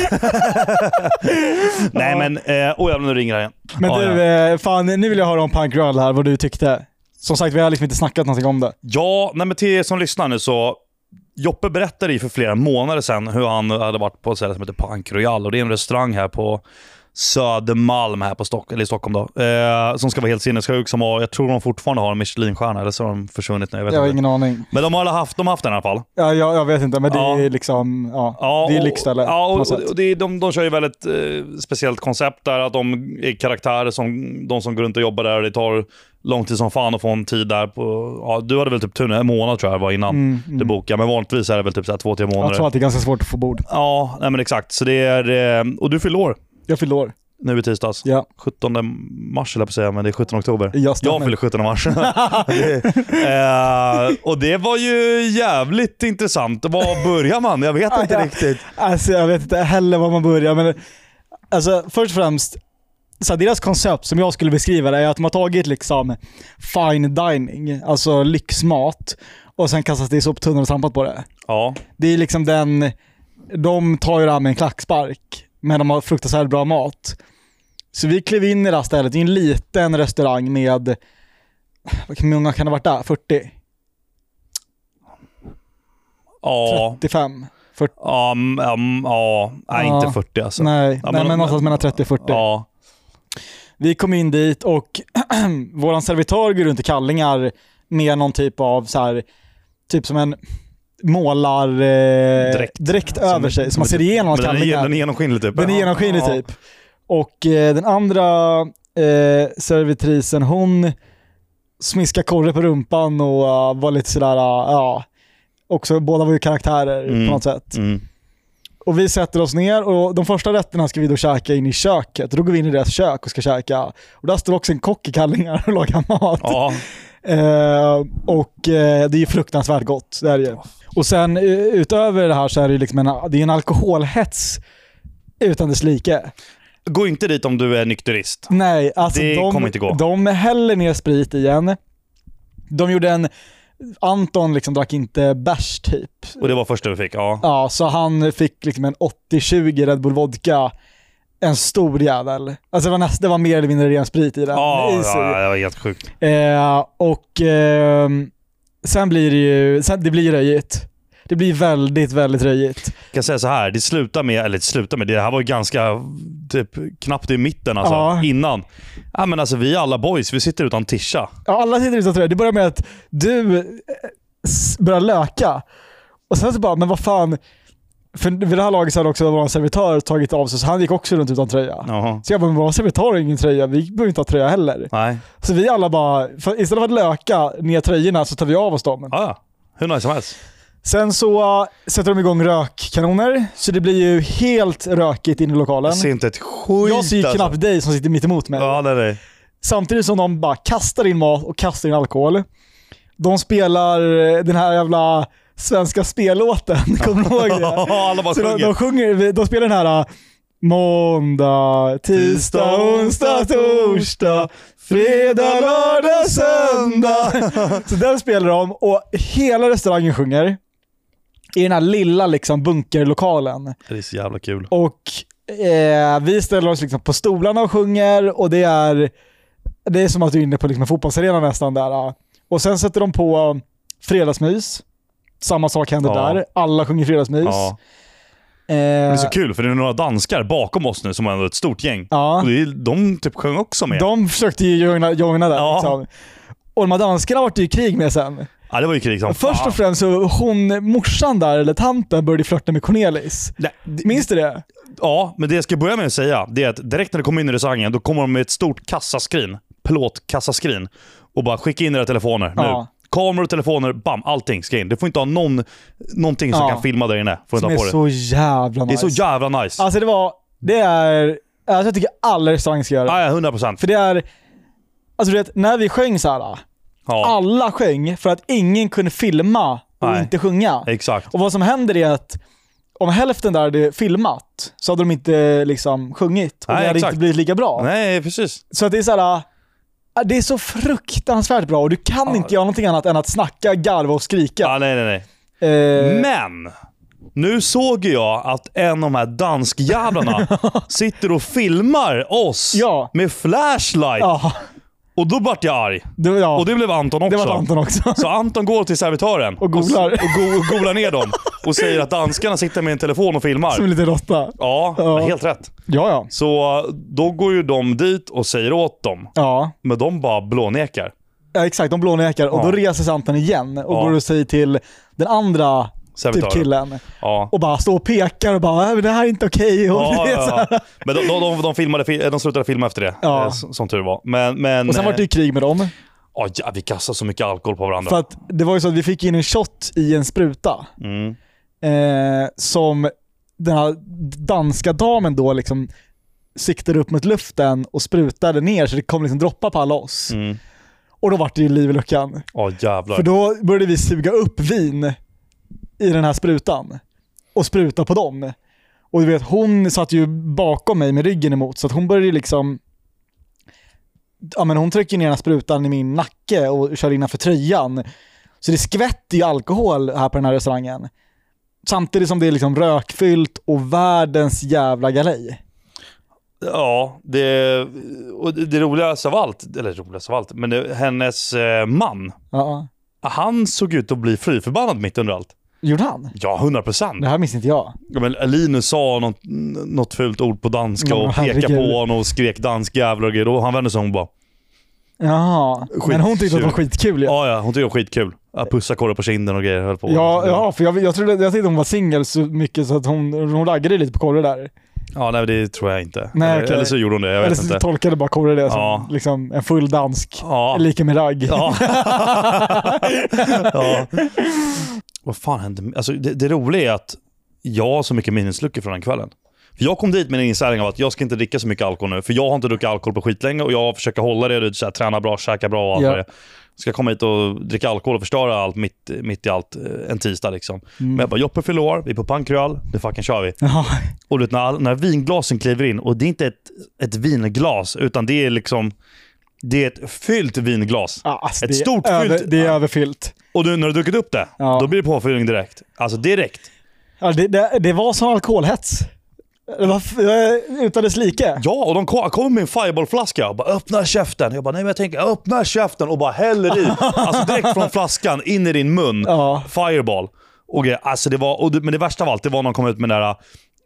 Nej men, eh, oj jag nu ringer jag igen. Men Ja, du, ja. eh, fan nu vill jag höra om Punk Girl här, vad du tyckte. Som sagt, vi har liksom inte snackat någonting om det. Ja, nej men till er som lyssnar nu så Joppe berättade ju för flera månader sedan hur han hade varit på ett ställe som heter Punk Royal och det är en restaurang här på Södermalm här på Stock- eller i Stockholm då. Eh, som ska vara helt sinnessjuk, som har, jag tror de fortfarande har en Michelinstjärna eller så har de försvunnit nu, jag vet Jag har inte. ingen aning. Men de har alla haft, de har haft den i alla fall. Ja, jag, jag vet inte, men det Ja. är liksom, ja, Ja, det är och- lyxställe Ja, på och, något sätt. och det är, de, de kör ju väldigt eh, speciellt koncept där, att de är karaktärer som de som går runt och jobbar där och det tar lång tid som fan att få en tid där på, ja, du hade väl typ tur en månad tror jag var innan Mm, mm. du bokade, men vanligtvis är det väl typ så här två, tre månader. Jag tror att det är ganska svårt att få bord. Ja, nej men exakt. Så det är, eh, och du fyller år Jag fyller år. nu i tisdags. Ja. sjuttonde mars eller på att säga, men det är sjuttonde oktober. Jag stämmer. Jag fyller sjuttonde mars. det, eh, och det var ju jävligt intressant. Var börjar man? Jag vet inte Ja. riktigt. Alltså jag vet inte heller var man börjar, men alltså först och främst, så här, deras koncept som jag skulle beskriva det är att de har tagit liksom fine dining, alltså lyxmat, och sen kastat det i soptunnan och trampat på det. Ja. Det är liksom den, de tar ju det här med en klackspark, men de har fruktansvärt bra mat. Så vi klev in i det här stället, det är en liten restaurang med, hur många kan det ha varit där? fyrtio? Ja. trettiofem? fyrtio? Ja, um, um, ja. Nej, Ja. inte fyrtio alltså. Nej, Ja, nej men- men någonstans mellan trettio och fyrtio. Ja. Vi kom in dit och våran servitör går runt i kallingar med någon typ av så här, typ som en målar eh, Dräkt. dräkt över sig, så man ser Men igenom hans den är, kallingar. den är genomskinlig typ. Den är genomskinlig Ja. typ. Och eh, den andra eh, servitrisen, hon smiskade korre på rumpan och uh, var lite sådär, uh, ja, också båda var ju karaktärer Mm. på något sätt. Mm. Och vi sätter oss ner och de första rätterna ska vi då käka in i köket. Och då går vi in i deras kök och ska käka. Och där står också en kock i kallingar och lagar mat. Ja. Eh, och eh, det är fruktansvärt gott. Det är det. Och sen eh, utöver det här så är det liksom en, det är en alkoholhets utan dess like. Gå inte dit om du är nykterist. Nej, alltså det de, kommer inte gå. De häller ner sprit igen. De gjorde en... Anton liksom drack inte bärs typ. Och det var första vi fick, ja. Ja, så han fick liksom en åttio tjugo Red Bull vodka. En stor jävel. Alltså det var, näst, det var mer eller mindre ren sprit i den. Ja, I ja, det var helt sjukt. Eh, och eh, sen blir det ju, sen, det blir röjigt. Det blir väldigt, väldigt röjigt. Jag kan säga så här, det slutar med, eller det slutar med, det här var ju ganska typ, knappt i mitten alltså, Ja. innan. Ja men alltså vi alla boys, vi sitter utan tisha. Ja, alla sitter utan tröja. Det börjar med att du eh, s- börjar löka. Och sen så bara, men vad fan. För vid det här laget så hade också vår servitör tagit av sig, så han gick också runt utan tröja. Jaha. Så jag bara, men vår servitör har ingen tröja, vi behöver inte ha tröja heller. Nej. Så vi alla bara, för istället för att löka ner tröjorna så tar vi av oss dem. Ja, ja. Hur nice som helst. Sen så uh, sätter de igång rökkanoner, så det blir ju helt rökigt in i lokalen. Jag ser inte ett skit Jag ser ju knappt alltså. dig som sitter mitt emot mig. Ja, det är det. Samtidigt som de bara kastar in mat och kastar in alkohol. De spelar den här jävla svenska spellåten. Kommer du ihåg det? Alla bara Så de, sjunger. de, sjunger, de spelar den här uh, måndag, tisdag, onsdag, torsdag, fredag, lördag, söndag. Så den spelar de och hela restaurangen sjunger i den här lilla liksom bunkerlokalen. Det är så jävla kul. Och eh, vi ställer oss liksom på stolarna och sjunger och det är det är som att du är inne på liksom en fotbollsarena nästan där. Och sen sätter de på fredagsmys. Samma sak händer Ja. där. Alla sjunger fredagsmys. Ja. Eh, Det är så kul för det är några danskar bakom oss nu som är ett stort gäng. ja. Och det är, de typ sjöng också med. De försökte ju joina, joina där. Ja. Liksom. Och de här danskarna var det ju krig med sen. Ja, det var ju krig som Först fan. och främst så hon, morsan där, eller tanten, började flörta med Cornelis. Nej, det- Minns du det? Ja, men det jag ska börja med att säga det är att direkt när det kommer in i restaurangen då kommer de med ett stort kassaskrin, plåtkassaskrin och bara skicka in era telefoner Ja. nu. Kameror och telefoner, bam, allting ska in. Du får inte ha någon, någonting som Ja. kan filma där inne. Får Som inte är ha på det. så jävla Det är nice. så jävla nice. Alltså det var, det är, alltså jag tycker alla restauranger ska göra det. Ja, ja, hundra procent. För det är, alltså du vet, när vi sjöng så här, Ja, alla sjöng för att ingen kunde filma och Nej. inte sjunga. exakt. Och vad som händer är att om hälften där hade filmat så hade de inte liksom sjungit och Nej, det hade exakt. inte blivit lika bra. Nej, precis. Så att det är så här, äh, det är så fruktansvärt bra och du kan Ja. inte göra någonting annat än att snacka, garva och skrika. Ja, nej, nej, nej. Eh, Men nu såg jag att en av de här danskjävlarna sitter och filmar oss Ja. med flashlight. ja, Och då vart jag arg. det, ja. Och det blev Anton också. det var Anton också. Så Anton går till servitören Och googlar. och, go- och googlar ner dem och säger att danskarna sitter med en telefon och filmar. Som en liten råtta. Ja, Ja. helt rätt. Ja, ja. Så då går ju de dit och säger åt dem. Ja. Men de bara blånekar. Ja, exakt, de blånekar och Ja. då reser sig Anton igen och Ja. går och säger till den andra typ Servitören. killen Ja. och bara står och pekar och bara, "Äh, men det här är inte okej." Och, Ja, det är så ja, här. ja. Men de, de, de, de, filmade, fi- de slutade filma efter det, Ja. eh, som, som tur var. Men, men, och sen var det ju krig med dem. ja, ja, vi kastade så mycket alkohol på varandra. För att det var ju så att vi fick in en shot i en spruta Mm. eh, som den här danska damen då liksom siktade upp mot luften och sprutade ner så det kom liksom droppa på alla oss. Mm. Och då var det ju liv i luckan. Ja, jävlar. För då började vi suga upp vin i den här sprutan och spruta på dem. Och du vet, hon satt ju bakom mig med ryggen emot så att hon började ju liksom, ja men hon trycker ner den här sprutan i min nacke och kör innanför tröjan. Så det skvätter ju alkohol här på den här restaurangen. Samtidigt som det är liksom rökfyllt och världens jävla galej. Ja, det, och det, det roligaste av allt, eller roligaste av allt, men det, hennes eh, man, Ja. han såg ut att bli fly förbannad mitt under allt. Gjorde han? Ja, hundra procent. Det här minns inte jag. Ja, men Linus sa något, något fult ord på danska Ja, och pekade herregud. på honom och skrek dansk jävlar och grejer. Och han vände sig om och bara, Jaha, men hon tyckte att det var skitkul. Ja, ja ja, hon tyckte det var skitkul. Jag pussade korre på kinden och grejer. Höll på. ja, ja för jag, jag trodde jag tänkte hon var singel så mycket så att hon, hon raggade lite på Korre där. Ja, nej, det tror jag inte. Nej, eller, okej. eller så gjorde hon det, jag Eller vet så inte. tolkade bara Korre det som Ja. liksom en full dansk. Ja. Lika med ragg. Ja. Ja. Vad fan hände? Alltså, det, det roliga är att jag har så mycket minnesluckor från den kvällen. För jag kom dit med en inställning av att jag ska inte dricka så mycket alkohol nu. För jag har inte druckit alkohol på skitlänge och jag försöker hålla det, så här, träna bra, käka bra och allt Ja. vad det. Ska komma hit och dricka alkohol och förstöra allt mitt, mitt i allt en tisdag liksom. Mm. Men jag bara, Joppe fyller år, vi är på Pankreal, nu fucking kör vi. Ja. Och du vet, när, när vinglasen kliver in, och det är inte ett, ett vinglas, utan det är liksom, det är ett fyllt vinglas. Ja, alltså, ett det är stort över, fyllt. Det är överfyllt. Och du, när du druckit upp det, Ja. då blir det påfyllning direkt. Alltså direkt. Ja, det, det, det var som alkoholhets. Det var, det var utan dess like. Ja, och de kom, kom med en fireballflaska och bara öppna käften. Jag bara, nej men jag tänker öppna käften och bara häller i. Alltså direkt från flaskan in i din mun. Ja. Fireball. Och grejer. Alltså det var, och det, men det värsta av allt, det var när de kom ut med den där eh,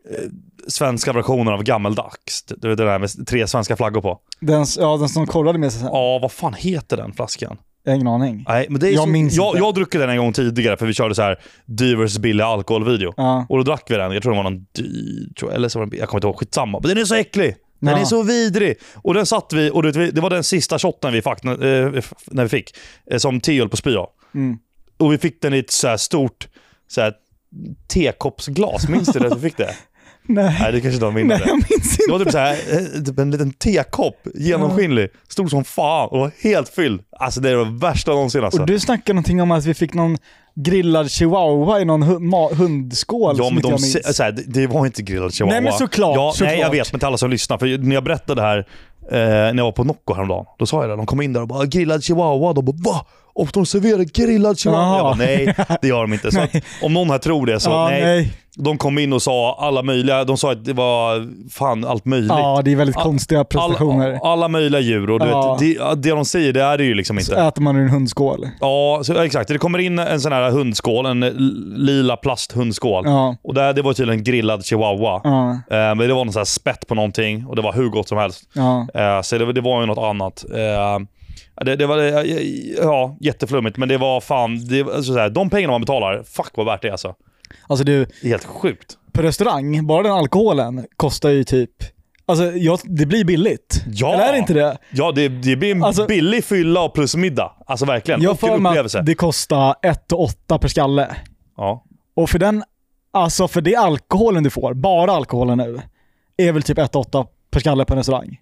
svenska versionen av gammeldags. Du vet det där med tre svenska flaggor på. Den, ja, den som kollade med sig sen. Ja, vad fan heter den flaskan? Jag har ingen aning. Nej, men det är Jag så, minns jag, inte. jag druckit den en gång tidigare för vi körde så här Dyvers billiga alkoholvideo. Ja. Och då drack vi den. Jag tror det var någon dyr, tror jag, eller så var den, jag kommer inte ihåg, skitsamma. Men den är så äcklig. Den Ja. är så vidrig. Och den satt vi, och det, det var den sista shotten vi fick, när, när vi fick eh, som Theo på spya. Mm. Och vi fick den i ett så här stort så här tekoppsglas. Minns du det att vi fick det? Nej. Nej, det kanske inte var minne. Nej, jag minns inte. Det var typ så här, eh, typ en liten tekopp, genomskinlig, stor som fan och var helt fylld. Alltså det är det värsta någonsin alltså. Och du snackade någonting om att vi fick någon grillad chihuahua i någon hu- ma- hundskål. Ja, som men inte de, jag minns. se, så här, det, det var inte grillad chihuahua. Nej, men såklart, Ja, såklart. Nej, jag vet, men till alla som lyssnar. För när jag berättade det här eh, när jag var på Nocco häromdagen, då sa jag det. De kom in där och bara, grillad chihuahua. De bara, va? Och de serverar grillad chihuahua. Ja. Jag bara, nej, det gör de inte. Så att, om någon här tror det så, Ja, nej. nej. De kom in och sa alla möjliga, de sa att det var fan allt möjligt. Ja, det är väldigt All- konstiga prestationer. All, alla möjliga djur. Och du Ja. vet, det, det de säger, det är det ju liksom Så inte. äter man ur en hundskål. Ja, så, exakt. Det kommer in en sån här hundskål, en lila plasthundskål. Ja. Och där, det var tydligen grillad chihuahua. Ja. Eh, men det var någon sån här spett på någonting och det var hur gott som helst. Ja. Eh, så det, det var ju något annat. Eh, det, det var eh, ja, jätteflummigt, men det var fan, det, alltså, så här, de pengarna man betalar, fuck vad värt det är alltså. Alltså du, Det är helt sjukt. på restaurang, bara den alkoholen kostar ju typ... Alltså ja, det blir billigt. Ja. Eller är det inte det? Ja, det, det blir en Alltså- billig fylla och plus middag. Alltså verkligen. Jag Och får mig upplevelse. att det kostar ett och åtta per skalle. Ja. Och för den, alltså för det alkoholen du får, bara alkoholen nu, är väl typ ett och åtta per skalle på en restaurang.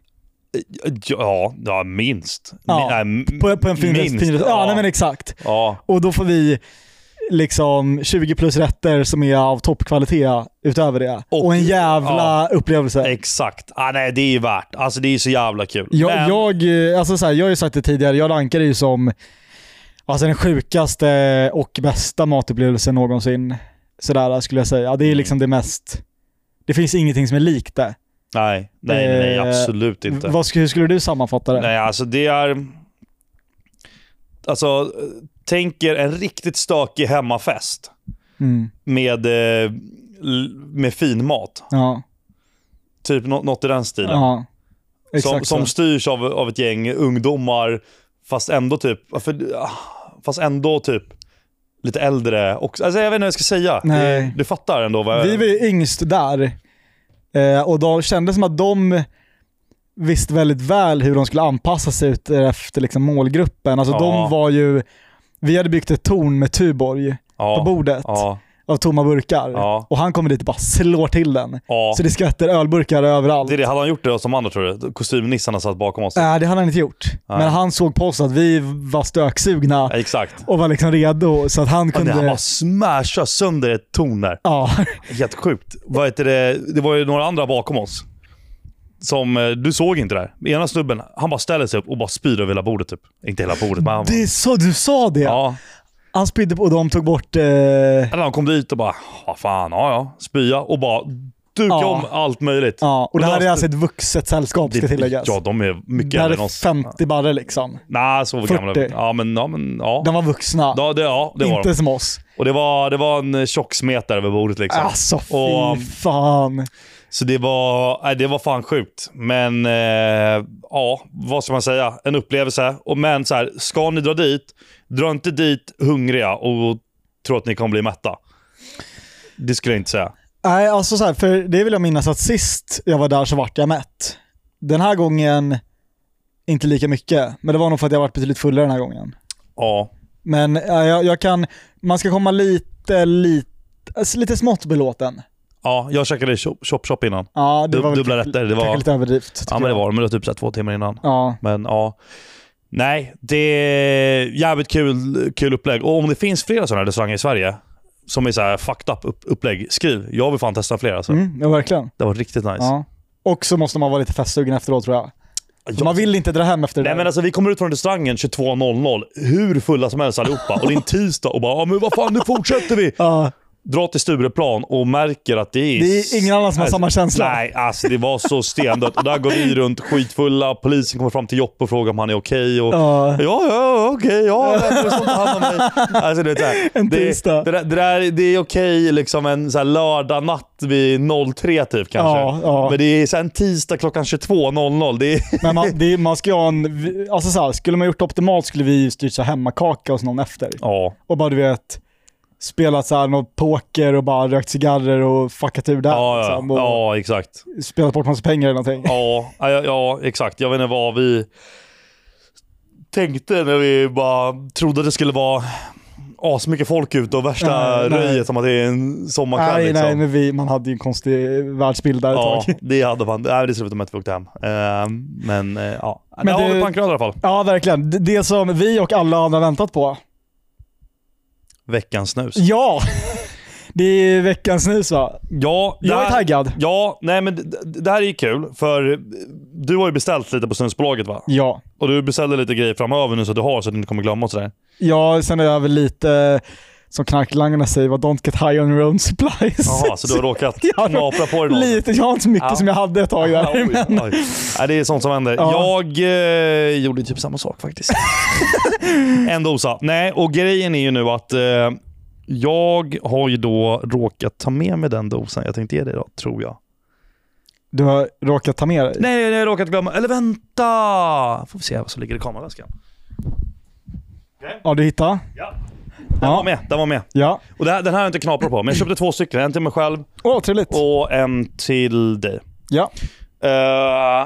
Ja, ja, minst. Ja, Min, nej, På, på en fin, minst. fin ja, ja. Nej, men exakt. Ja. Och då får vi liksom tjugo plus rätter som är av toppkvalitet utöver det. Och, Och- en jävla upplevelse. Exakt. Ah, nej, det är ju värt. Alltså det är så jävla kul. Jag, Men- jag, alltså så här, jag har ju sagt det tidigare, jag rankar det ju som alltså den sjukaste och bästa matupplevelsen någonsin. Sådär skulle jag säga. Det är liksom det mest... Det finns ingenting som är likt det. Nej, nej, nej, nej Eh, absolut inte. Vad, sk- hur skulle du sammanfatta det? Nej, alltså det är... Alltså, tänk er en riktigt stökig hemmafest Mm. med, eh, l- med fin mat. Ja. Typ nå- något i den stilen. Ja. som, Exakt som så. styrs av, av ett gäng ungdomar, fast ändå typ... För, fast ändå typ lite äldre också. Alltså jag vet inte vad jag ska säga. Nej. Du, du fattar ändå vad jag... Vi var ju yngst där. Eh, och då kändes det som att de visste väldigt väl hur de skulle anpassa sig ut efter liksom målgruppen. Alltså Ja. de var ju... Vi hade byggt ett torn med Tuborg ja, på bordet Ja, av tomma burkar. Ja. Och han kommer dit och bara slår till den. ja. Så det skvätter ölburkar överallt. Det är det. Hade han gjort det som andra, tror du? Kostymnissarna satt bakom oss. Nej, det hade han inte gjort. Nej. Men han såg på oss att vi var stöksugna Ja, exakt. och var liksom redo så att han Ja, kunde... det, han bara smashade sönder ett torn där. Ja, Helt sjukt. Vad heter det? Det var ju några andra bakom oss. Som, eh, du såg inte det där. Ena snubben, han bara ställer sig upp och bara spyr över hela bordet typ. Inte hela bordet, men han bara, det är så, du sa det. ja. Han spydde på och de tog bort... Eh... Eller han kom dit och bara, ja fan, ja ja. Spya och bara duka Ja. om allt möjligt. Ja, och det Men här är alltså- alltså ett vuxet sällskap ska Det- tilläggas. Ja, de är mycket det här äldre än är oss. femtio barre liksom. Nej, så gamla. fyrtio. Ja, men ja. Men, ja. De var vuxna. Ja, det, ja, det var inte de. som oss. Och det var, det var en tjocksmet över bordet liksom. Alltså fy Och- fan. Så det var, nej, det var fan sjukt. Men eh, ja, vad ska man säga? En upplevelse. Och men så här, ska ni dra dit, dra inte dit hungriga och tro att ni kommer bli mätta. Det skulle jag inte säga. Nej, alltså så här, för det vill jag minnas att sist jag var där så vart jag mätt. Den här gången inte lika mycket, men det var nog för att jag varit betydligt fullare den här gången. Ja, Men ja, jag, jag kan, man ska komma lite, lite, alltså, lite smått belåten. Ja, jag käkade chop chop innan. Ja, det Dub- var dubbla väl rätter. Det var, lite överdrift. ja, men det var men det var typ så här två timmar innan. Ja. Men ja. Nej, det är jävligt kul, kul upplägg. Och om det finns flera sådana här restauranger i Sverige som är så här fucked up upp, upplägg, skriv. Jag vill fan testa flera. Alltså. Mm, ja, verkligen. Det var riktigt nice. Ja. Och så måste man vara lite festsugen efteråt, tror jag. Jag... Man vill inte dra hem efter det Nej där. men alltså vi kommer ut från restaurangen tjugotvå noll noll, hur fulla som helst allihopa. Och det är en tisdag och bara, ja men vad fan, nu fortsätter vi. Ja. Dra till Stureplan och märker att det är... Det är ingen annan som har samma känsla. Nej, alltså det var så stendött. Och där går vi runt skitfulla, polisen kommer fram till Joppe och frågar om han är okej. Och, Ja. ja, ja, okej, ja, det står inte hand om mig. Alltså, det, är så här, En det, tisdag. det, där, det, där, det är okej liksom en så här lördag natt vid noll tre typ kanske. Ja, ja. Men det är så här en tisdag klockan tjugotvå noll noll. Det är... Men man, det är, man ska ha en... Alltså så här, skulle man gjort optimalt skulle vi styrt så hemmakaka hos någon efter. Ja. Och bara du vet... Spelat så här något poker och bara rökt cigarrer och fuckat ur där. Ja, ja. Liksom, och ja, exakt. spelat bort massa pengar eller någonting. Ja, ja, ja, exakt. Jag vet inte vad vi tänkte när vi bara trodde att det skulle vara asmycket folk ute och värsta Nej, nej. röjet som att det är en sommarkväll. Nej, liksom. nej, men vi, man hade ju en konstig världsbild där ett Ja, tag. det hade man. Nej, det slutade med att vi åkte hem. Uh, men uh, ja, Men men det har du- vi pankrad i alla fall. Ja, verkligen. Det, det som vi och alla andra väntat på. Veckans snus. Ja! Det är veckans snus, va? Ja, det Jag är här- taggad. Ja, nej men det, det här är ju kul för du har ju beställt lite på snusbolaget va? Ja. Och du beställde lite grejer framöver nu så att du har så att du inte kommer glömma och sådär. Ja, sen är jag väl lite, som knarklangarna säger, vad don't get high on your own supplies. Jaha, så du har råkat Ja, knapra på dig något. Lite, jag har inte så mycket Ja. som jag hade ett tag där. Oj, Men, oj. Nej, det är sånt som händer. Ja. Jag eh, gjorde typ samma sak faktiskt. En dosa. Nej, och grejen är ju nu att eh, jag har ju då råkat ta med mig den dosan. Jag tänkte ge dig då, tror jag. du har råkat ta med dig. Nej, nej, jag har råkat glömma. Eller vänta! Får vi se vad som ligger i kameraväskan. Ja, du hittade? Ja. Den Ja. var med, den var med. Ja. Och det här, den här har jag inte knaprat på, men jag köpte två stycken. En till mig själv Åh, trevligt. och en till dig. Ja. Uh,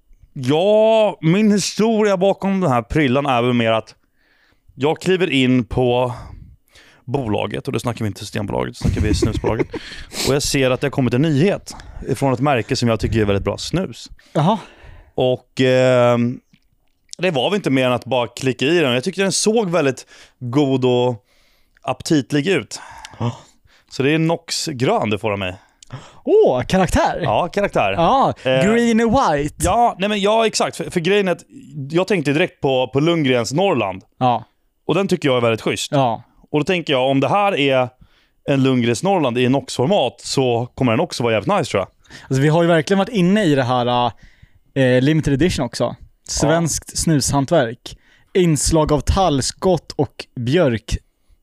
ja, min historia bakom den här prillan är väl mer att jag kliver in på bolaget, och då snackar vi inte Systembolaget, då snackar vi snusbolaget. Och jag ser att det har kommit en nyhet från ett märke som jag tycker är väldigt bra snus. Jaha. Och eh, det var väl inte mer än att bara klicka i den. Jag tyckte den såg väldigt god och aptitlig ut. Ja. Så det är Nox grön du får av mig. Åh, karaktär. Ja, karaktär. Ja, Eh, green and white. Ja, nej men ja, exakt. För, för grejen är att jag tänkte direkt på, på Lundgrens Norrland. Ja. Och den tycker jag är väldigt schysst. Ja. Och då tänker jag, om det här är en Lundgrens Norrland i Nox-format så kommer den också vara jävligt nice tror jag. Alltså, vi har ju verkligen varit inne i det här eh, limited edition också. Svenskt snushantverk. Inslag av tallskott och björk.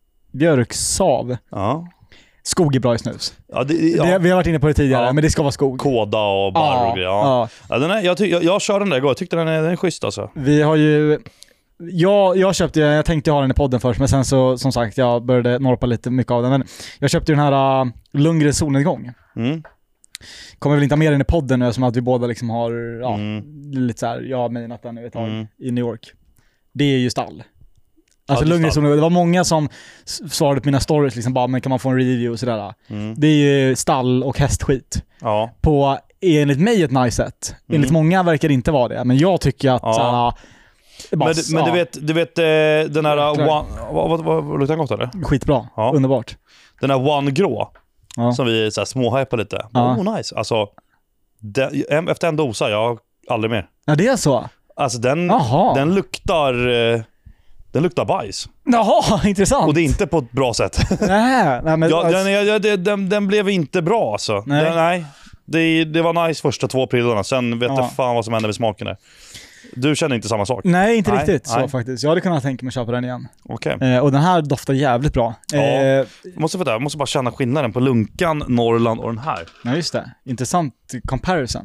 Björksav. Ja. Skog är bra i snus. Ja, det, ja. Det, vi har varit inne på det tidigare, Ja. men det ska vara skog. Koda och barr och grejer. Ja. ja. Ja, den är, jag, ty, jag, jag kör den där igår. Jag tyckte den är, den är schysst alltså. Vi har ju... Jag, jag köpte, jag tänkte ha den i podden först, men sen så, som sagt, jag började norpa lite mycket av den. Men jag köpte den här uh, Lundgrens solnedgång. Mm. Kommer väl inte ha med den i podden nu, som att vi båda liksom har, ja, Mm. lite så här, jag har mainat den nu ett tag Mm. i New York. Det är ju stall. Alltså det är Lundgrens stall. solnedgång, det var många som s- svarade på mina stories liksom bara, men kan man få en review och sådär. Mm. Det är ju stall och hästskit. Ja. På, enligt mig, ett nice sätt. Enligt Mm. många verkar det inte vara det, men jag tycker att Ja. såhär, det är bara, Men, du- men du ja, vet, du vet eh, den här Verkligen. one, vad, vad, vad, vad luktar den gott eller? skitbra. Ja. Underbart. Den här One Grå Ja. som vi så här småhypar lite. Ja. Oh nice. Alltså den, en- efter en dosa, jag har aldrig mer. Ja, det är så. Alltså den, Jaha. den luktar eh, den luktar bajs. Jaha, intressant. Och det är inte på ett bra sätt. Nej, nej men... ja, alltså, den, ja, den, den, den blev inte bra alltså. Nej. Den, nej. Det, det var nice första två prillarna. Sen vet Ja. jag fan vad som hände med smaken där. Du känner inte samma sak? nej, inte Nej, riktigt så nej. faktiskt. Jag hade kunnat tänka mig att köpa den igen. Okej. Eh, och den här doftar jävligt bra. Ja. Eh, Jag måste, för det, jag måste bara känna skillnaden på Lunkan, Norrland och den här. ja, just det. Intressant comparison.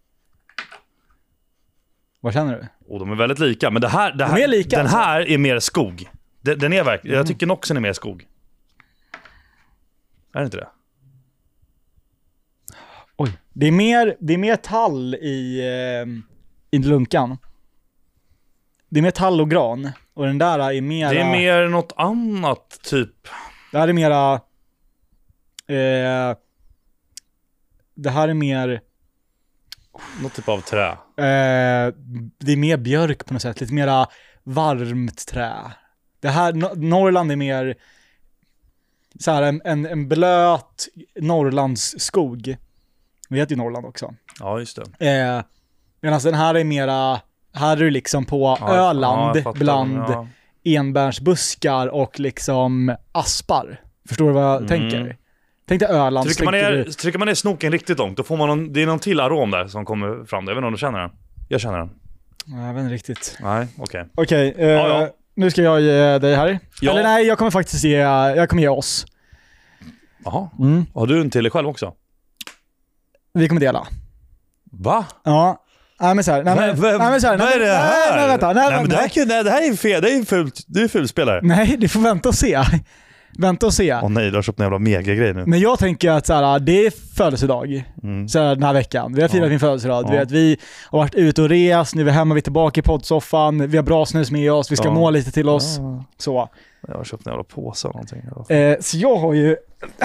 Vad känner du? Och de är väldigt lika. Men det här, det här, De är lika, den alltså. här är mer skog. Den, den är verkligen, Mm. jag tycker Noxen är mer skog. Är det inte det? Oj. Det är mer, det är mer tall i, eh, i lunkan. Det är mer tall och gran. Och den där är mer... Det är mer något annat typ. Det här är mera... Eh, det här är mer... Något typ av trä. Eh, det är mer björk på något sätt. Lite mera varmt trä. Det här, no- Norrland är mer så här en, en, en blöt Norrlandsskog. Vi heter ju Norrland också. Ja, just det. Eh, medan den här är mera, här är det liksom på Ja, Öland ja, bland ja. enbärsbuskar och liksom aspar. Förstår du vad jag Mm. tänker? Tänk dig Öland. Trycker man, tänker ner, du- trycker man ner snoken riktigt långt, då får man någon, det är någon till arom där som kommer fram. Jag vet inte om du känner den? Jag känner den. Nej, jag vet inte riktigt. Nej, okej. Okej, eh, Ja, ja. nu ska jag ge dig här. Ja. Eller nej, jag kommer faktiskt ge, jag kommer ge oss. Jaha. Mm. Har du en till dig själv också? Vi kommer dela. Va? Ja. Nej men såhär, nej, men, nej, men så här, vad nej, är det nej, här? Nej, vänta, nej, nej, men det, här, kan- nej, det här är fel, det är fult, du är fulspelare. nej, du får vänta och se. Vänta och se. Åh nej, du har köpt en jävla megagrej nu. Men jag tänker att så här, det är födelsedag Mm. så här, den här veckan. Vi har firat Ja. min födelsedag. Ja. Vi, vet, vi har varit ute och rest, nu är vi hemma, vi är tillbaka i poddsoffan, vi har bra snus med oss, vi ska Ja. må lite till oss. Ja. Så. Jag har köpt en jävla påse eller någonting. Ja. Eh, så jag har ju...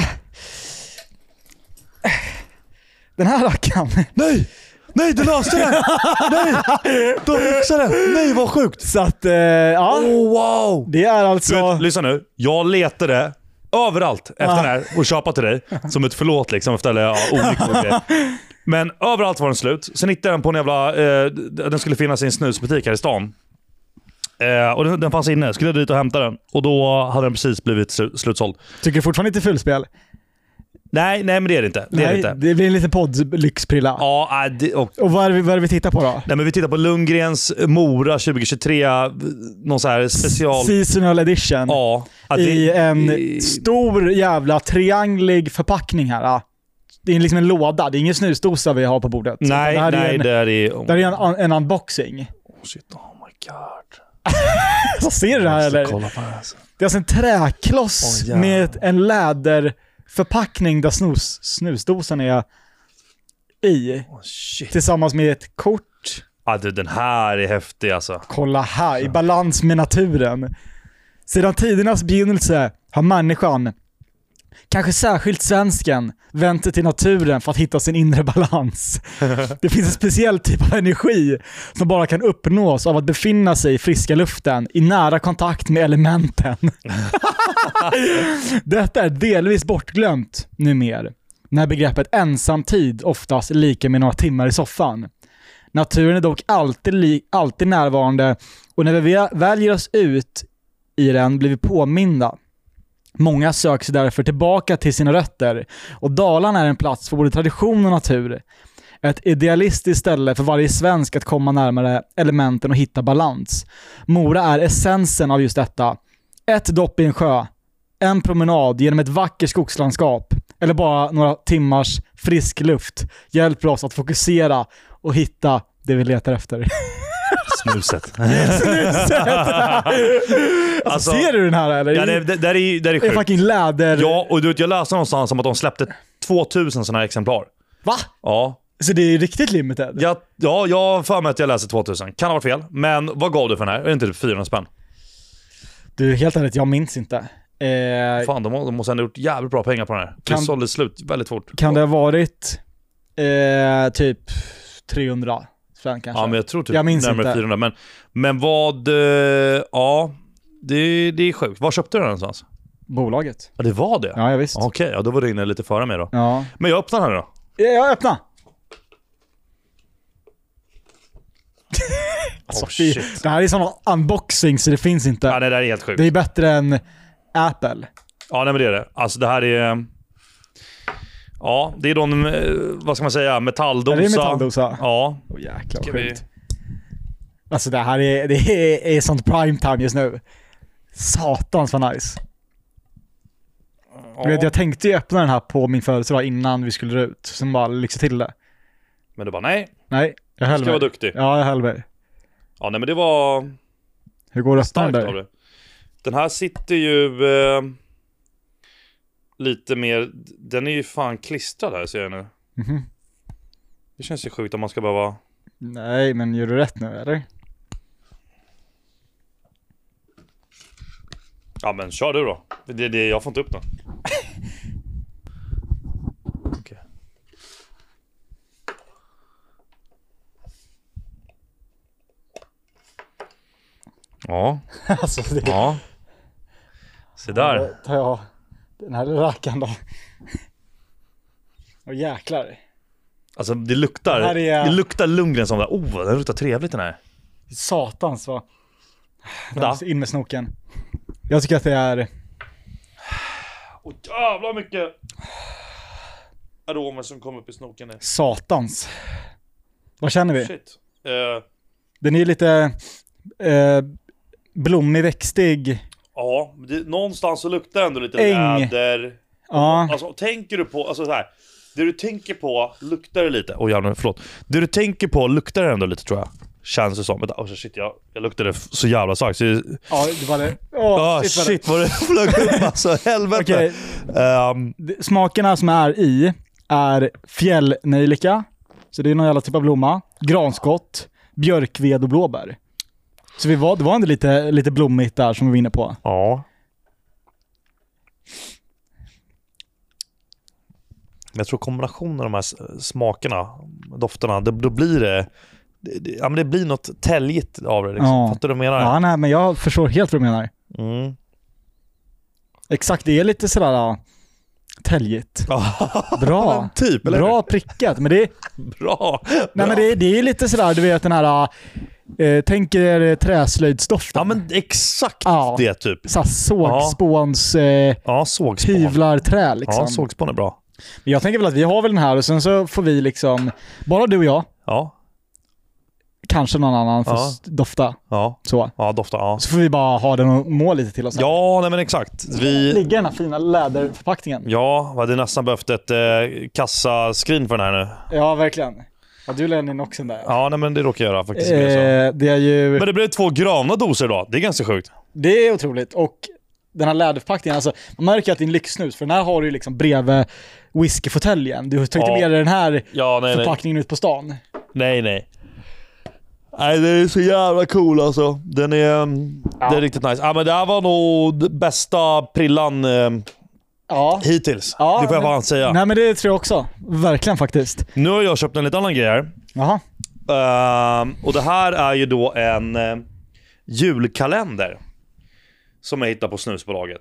Den här rackaren. Nej! Nej, du löste det! Nej! Du fixade det! Nej, vad sjukt! Så att, eh, ja. Oh, wow! Det är Du alltså... vet, lyssna nu. Jag letade överallt efter Ja. den här och köpa till dig. Som ett förlåt liksom efter alla ja, olyckor och grejer. Men överallt var den slut. Sen hittade jag den på en jävla... Eh, den skulle finnas i en snusbutik här i stan. Eh, och den, den fanns inne. Skulle jag dit och hämta den. Och då hade den precis blivit slu- slutsåld. Tycker du fortfarande inte fullspel? Nej, nej men det är det inte. Det är det Nej, inte. det blir en liten podd-lyxprilla. Ja, nej, det, och, Och vad är, det, vad är det vi tittar på då? nej, men vi tittar på Lundgrens Mora tjugohundratjugotre. Någon så här special... Seasonal edition. Ja. Att I det- en i- stor jävla trianglig förpackning här. Ja. Det är liksom en låda. Det är ingen snusdosa vi har på bordet. Nej, det här nej, är en, det är i... det här är en, en unboxing. Oh, shit, oh my god. Så ser du det här Jag måste eller? kolla på det här, alltså. Det är alltså en träkloss Åh, jävlar. med ett- en läderförpackning där snus, snusdosan är i. Oh, shit. Tillsammans med ett kort. Ah, du, den här är häftig alltså. Kolla här, i balans med naturen. Sedan tidernas begynnelse har människan, kanske särskilt svensken, vänt sig till naturen för att hitta sin inre balans. Det finns en speciell typ av energi som bara kan uppnås av att befinna sig i friska luften i nära kontakt med elementen. Detta är delvis bortglömt numera, när begreppet ensamtid oftast är lika med några timmar i soffan. Naturen är dock alltid, li- alltid närvarande och när vi väljer oss ut i den blir vi påminda. Många söker sig därför tillbaka till sina rötter och Dalarna är en plats för både tradition och natur. Ett idealistiskt ställe för varje svensk att komma närmare elementen och hitta balans. Mora är essensen av just detta. Ett dopp i en sjö, en promenad genom ett vackert skogslandskap eller bara några timmars frisk luft hjälper oss att fokusera och hitta det vi letar efter. Snuset. Snuset! alltså, Alltså, ser du den här eller? Ja, det, det, där är, där är Det är sjukt. fucking läder. Ja, och du vet, jag läste någonstans om att de släppte tvåtusen sådana här exemplar. Va? Ja. Så det är riktigt limited? Ja, ja, jag har för mig att jag läste tvåtusen. Kan ha varit fel. Men vad gav du för den här? Är det inte typ fyrahundra spänn? Du, helt ärligt, jag minns inte. Eh, Fan, de, må- de måste ändå ha gjort jävligt bra pengar på den här. Det Kan- sålde slut väldigt fort. kan det ha varit eh, typ trehundra spänn kanske? Ja, men jag tror typ Jag minns närmare inte. fyrahundra. Men, men vad... eh, Ja, det, det är sjukt. Var köpte du den någonstans? Bolaget. Ja, det var det? Ja, ja visst. Okej, ja, då var du inne lite före mig då. Ja. Men jag öppnar den här då. Ja, jag öppnar. alltså, Oh, det, shit. det här är sån unboxing så det finns inte. Ja, det där är helt sjukt. Det är bättre än Apple. Ja, nej, men det är det. Alltså det här är... Ja, det är då en, eh, vad ska man säga, metalldosa. Är det metalldosa? Ja. Åh jäklar Ska vad vi- sjukt. Alltså det här är, det är, är sånt prime time just nu. Satans vad nice. ja. Du vet, jag tänkte ju öppna den här på min födelsedag innan vi skulle ut. Sen bara lyxa till det. Men du bara, nej, Nej, jag höll ska mig. vara duktig. Ja, jag höll mig. Ja, nej men det var Hur går det att öppna den starkt av där? det. Den här sitter ju eh, lite mer, den är ju fan klistrad här ser jag nu. Mhm. Det känns ju sjukt om man ska behöva... Nej, men gör du rätt nu, eller? Ja men kör du då. Det, det, jag får inte upp den. Ja. Alltså det... Ja. Se där. Då tar jag den här rackaren då. Och jäklar. Alltså det luktar, Det här är- det luktar Lundgren som där. Oh, det luktar trevligt den här. Satans vad. Vänta. In med snoken. Jag tycker att det är... Åh jävla mycket aromer som kommer upp i snoken nu. Satans. Vad känner vi? Shit. Uh, Den är lite eh, blommig, växtig. ja, det, någonstans så luktar det ändå lite Äng. läder. Ja, Alltså tänker du på, alltså så här. Det du tänker på luktar det lite. Åh oh, jävlar, förlåt. Det du tänker på luktar det ändå lite tror jag. Känns det som. Vänta, oh, shit, jag, jag luktade så jävla starkt. Så det, ja det var det. Åh, oh, shit, shit vad det flög upp alltså, helvete. Okej. Um, Det- Smakerna som är i är fjällnejlika. Så det är någon jävla typ av blomma. Granskott, björkved och blåbär. Så vi var, det var ändå lite, lite blommigt där som vi var inne på. ja. Jag tror kombinationen av de här s- smakerna, dofterna, det, då blir det, det, det, ja, men det blir något täljigt av det. Liksom. Ja. Fattar du vad jag menar? Ja, nej, men jag förstår helt vad du menar. Mm. Exakt, det är lite sådär ja, täljigt. Bra. typ, eller Bra prickat. Men det är, Bra. nej, men det, är- det är lite sådär, du vet den här, eh, tänk er träslöjdsdoften. Ja, men exakt Ja. det typ. Såhär sågspåns eh, Ja, sågspån. hyvlarträ liksom. Ja, sågspån är bra. Men jag tänker väl att vi har väl den här och sen så får vi liksom, bara du och jag, Ja, kanske någon annan får Ja. s- dofta. ja, Så. ja, doftar, ja. Så får vi bara ha den och må lite till oss. Ja, nej men exakt. Vi... Ligger den här fina läderförpackningen. Ja, vi hade nästan behövt ett eh, kassaskrin för den här nu. Ja, verkligen. Ja, du lämnar in också den där. Ja, nej men det råkar jag göra faktiskt. Eh, Så. det är ju... Men det blev två grana doser idag. Det är ganska sjukt. Det är otroligt. Och den här läderförpackningen, alltså man märker att det är en lyxsnus. För den här har du ju liksom bredvid whiskyfåtöljen. Du har tagit Ja. med dig den här Ja, nej, nej. förpackningen ut på stan. Nej, nej. Nej, det är så jävla cool alltså. Den är, mm, Ja. det är riktigt nice. Ja, men det här var nog det bästa prillan eh, Ja. hittills. Ja, det får jag men- fan säga. Nej men det tror jag också. Verkligen faktiskt. Nu har jag köpt en lite annan grej här. Jaha. Ehm, och det här är ju då en eh, julkalender. Som jag hittade på snusbolaget.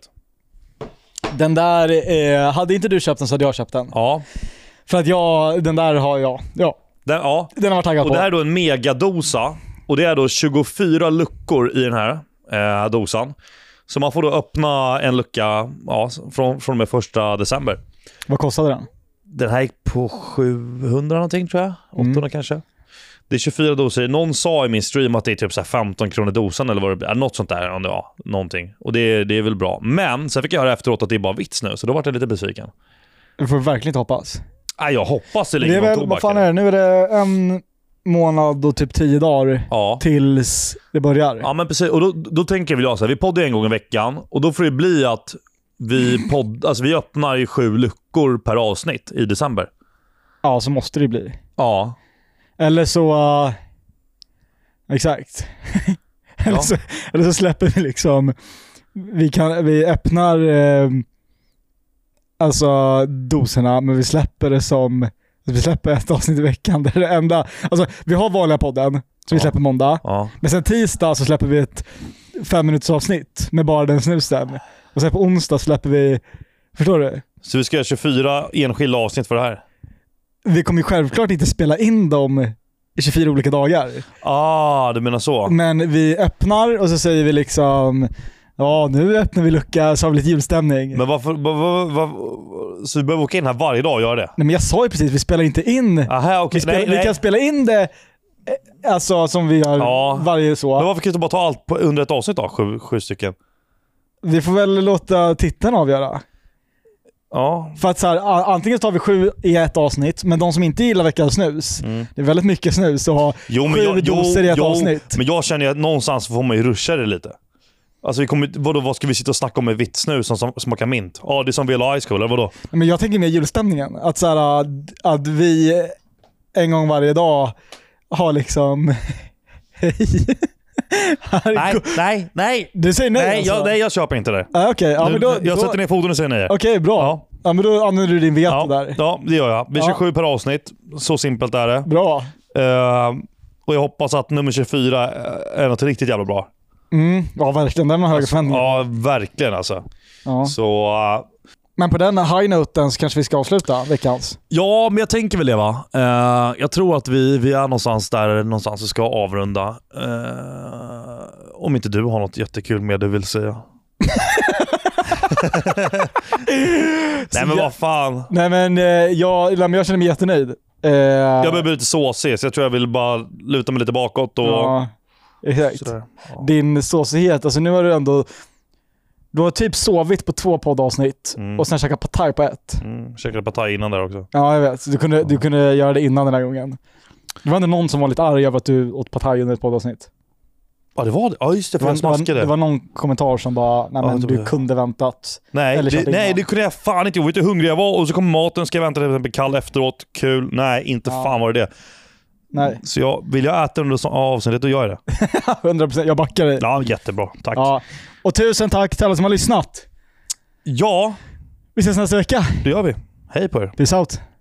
Den där, eh, hade inte du köpt den så hade jag köpt den. Ja. För att jag, den där har jag. Ja, Den, ja. den har varit taggad Och på. det här är då en megadosa. Och det är då tjugofyra luckor i den här eh, dosan. Så man får då öppna en lucka ja, från, från och med första december. Vad kostade den? Den här gick på sjuhundra någonting tror jag. åttahundra Mm. kanske. Det är tjugofyra doser. Någon sa i min stream att det är typ så här femton kronor dosan eller vad det blir. Något sånt där. Om det var någonting. Och det, är- det är väl bra. Men sen fick jag höra efteråt att det är bara vits nu. Så då var jag lite besviken. Det får vi verkligen inte hoppas. Nej, jag hoppas det Det ligger är någon väl, tobak vad fan i är det. det? Nu är det en månad och typ tio dagar Ja. tills det börjar. Ja, men precis. Och då, då tänker väl jag så här, vi poddar en gång i veckan och då får det bli att vi podd, alltså vi öppnar ju sju luckor per avsnitt i december. Ja, så måste det bli. Ja. Eller så... Uh, exakt. eller, Ja. så, eller så släpper vi liksom... Vi, kan, vi öppnar eh, alltså doserna, men vi släpper det som... Vi släpper ett avsnitt i veckan. Det är det enda... Alltså, vi har vanliga podden, som vi Ja. släpper måndag. Ja. Men sen tisdag så släpper vi ett fem minuters avsnitt med bara den snusen. Och sen på onsdag släpper vi... Förstår du? Så vi ska göra tjugofyra enskilda avsnitt för det här. Vi kommer ju självklart inte spela in dem i tjugofyra olika dagar. Ah, du menar så. Men vi öppnar och så säger vi liksom ja, nu öppnar vi lucka så har vi lite julstämning. Men varför... Var, var, var, så vi behöver åka in här varje dag och göra det? Nej, men jag sa ju precis, vi spelar inte in. Aha, okej. vi, spelar, Nej, vi nej. kan spela in det eh, alltså som vi gör Ja. varje så. Men varför kan du inte bara ta allt på, under ett avsnitt då? Sju, sju stycken. Vi får väl låta tittarna avgöra. Ja. För att så här, a- antingen tar vi sju i ett avsnitt, men de som inte gillar veckans snus, Mm. det är väldigt mycket snus att ha Jo, men sju jag, jo, doser i ett jo, avsnitt. men jag känner ju att någonstans får man ju ruscha det lite. Alltså vi kommer, vadå, vad ska vi sitta och snacka om med vitt snus som, som smakar mint? Ja, det är som Vela Ice Cool, eller vadå? Men jag tänker mer julstämningen. Att, så här, att, att vi en gång varje dag har liksom... Hej. Här Nej, går- nej, nej! Du säger nej, Nej, alltså? jag, nej, jag köper inte det. Ah, Okej, ja, Nu, men då... jag då... sätter ner foten och säger nej. Okej, bra. Ja. Ja. men då använder du din veto Ja, där. ja, det gör jag. Vi kör Ja. sju per avsnitt. Så simpelt är det. Bra. Uh, och jag hoppas att nummer tjugofyra är något riktigt jävla bra. Mm, ja, verkligen. Den har höga förväntningar. Ja, verkligen alltså. Ja. Så... Uh, Men på den high-noten så kanske vi ska avsluta veckans. Ja, men jag tänker väl det va. Uh, jag tror att vi, vi är någonstans där någonstans vi ska avrunda. Uh, om inte du har något jättekul med det vill säga. Nej men vad fan. Nej men, eh, jag, jag känner mig jättenöjd. Eh, Jag börjar bli lite såsig så jag tror jag vill bara luta mig lite bakåt och... Ja, exakt. Sådär. Ja. Din såsighet, alltså nu har du ändå... Du har typ sovit på två poddavsnitt Mm. och sen käkat pad thai på ett. Mm, käkade pad thai innan där också. Ja, jag vet. Du kunde, du kunde göra det innan den här gången. Det var ändå någon som var lite arg över att du åt pad thai under ett poddavsnitt. Ja det var det. Ja just det, Det för var, jag det, var, smaskade. det var någon kommentar som bara, nej Ja, men det du var- kunde väntat. Nej, Eller det, kört nej innan. det kunde jag fan inte. Jag var inte hungrig jag var och så kom maten, ska jag vänta till exempel kall efteråt. Kul. Nej, inte Ja. fan var det det. Nej, Så jag, vill jag äta under så- avsnittet då gör jag det. hundra procent. Jag backar dig. Ja, jättebra. Tack. Ja. Och tusen tack till alla som har lyssnat. Ja, Vi ses nästa vecka. det gör vi. Hej på er. Peace out.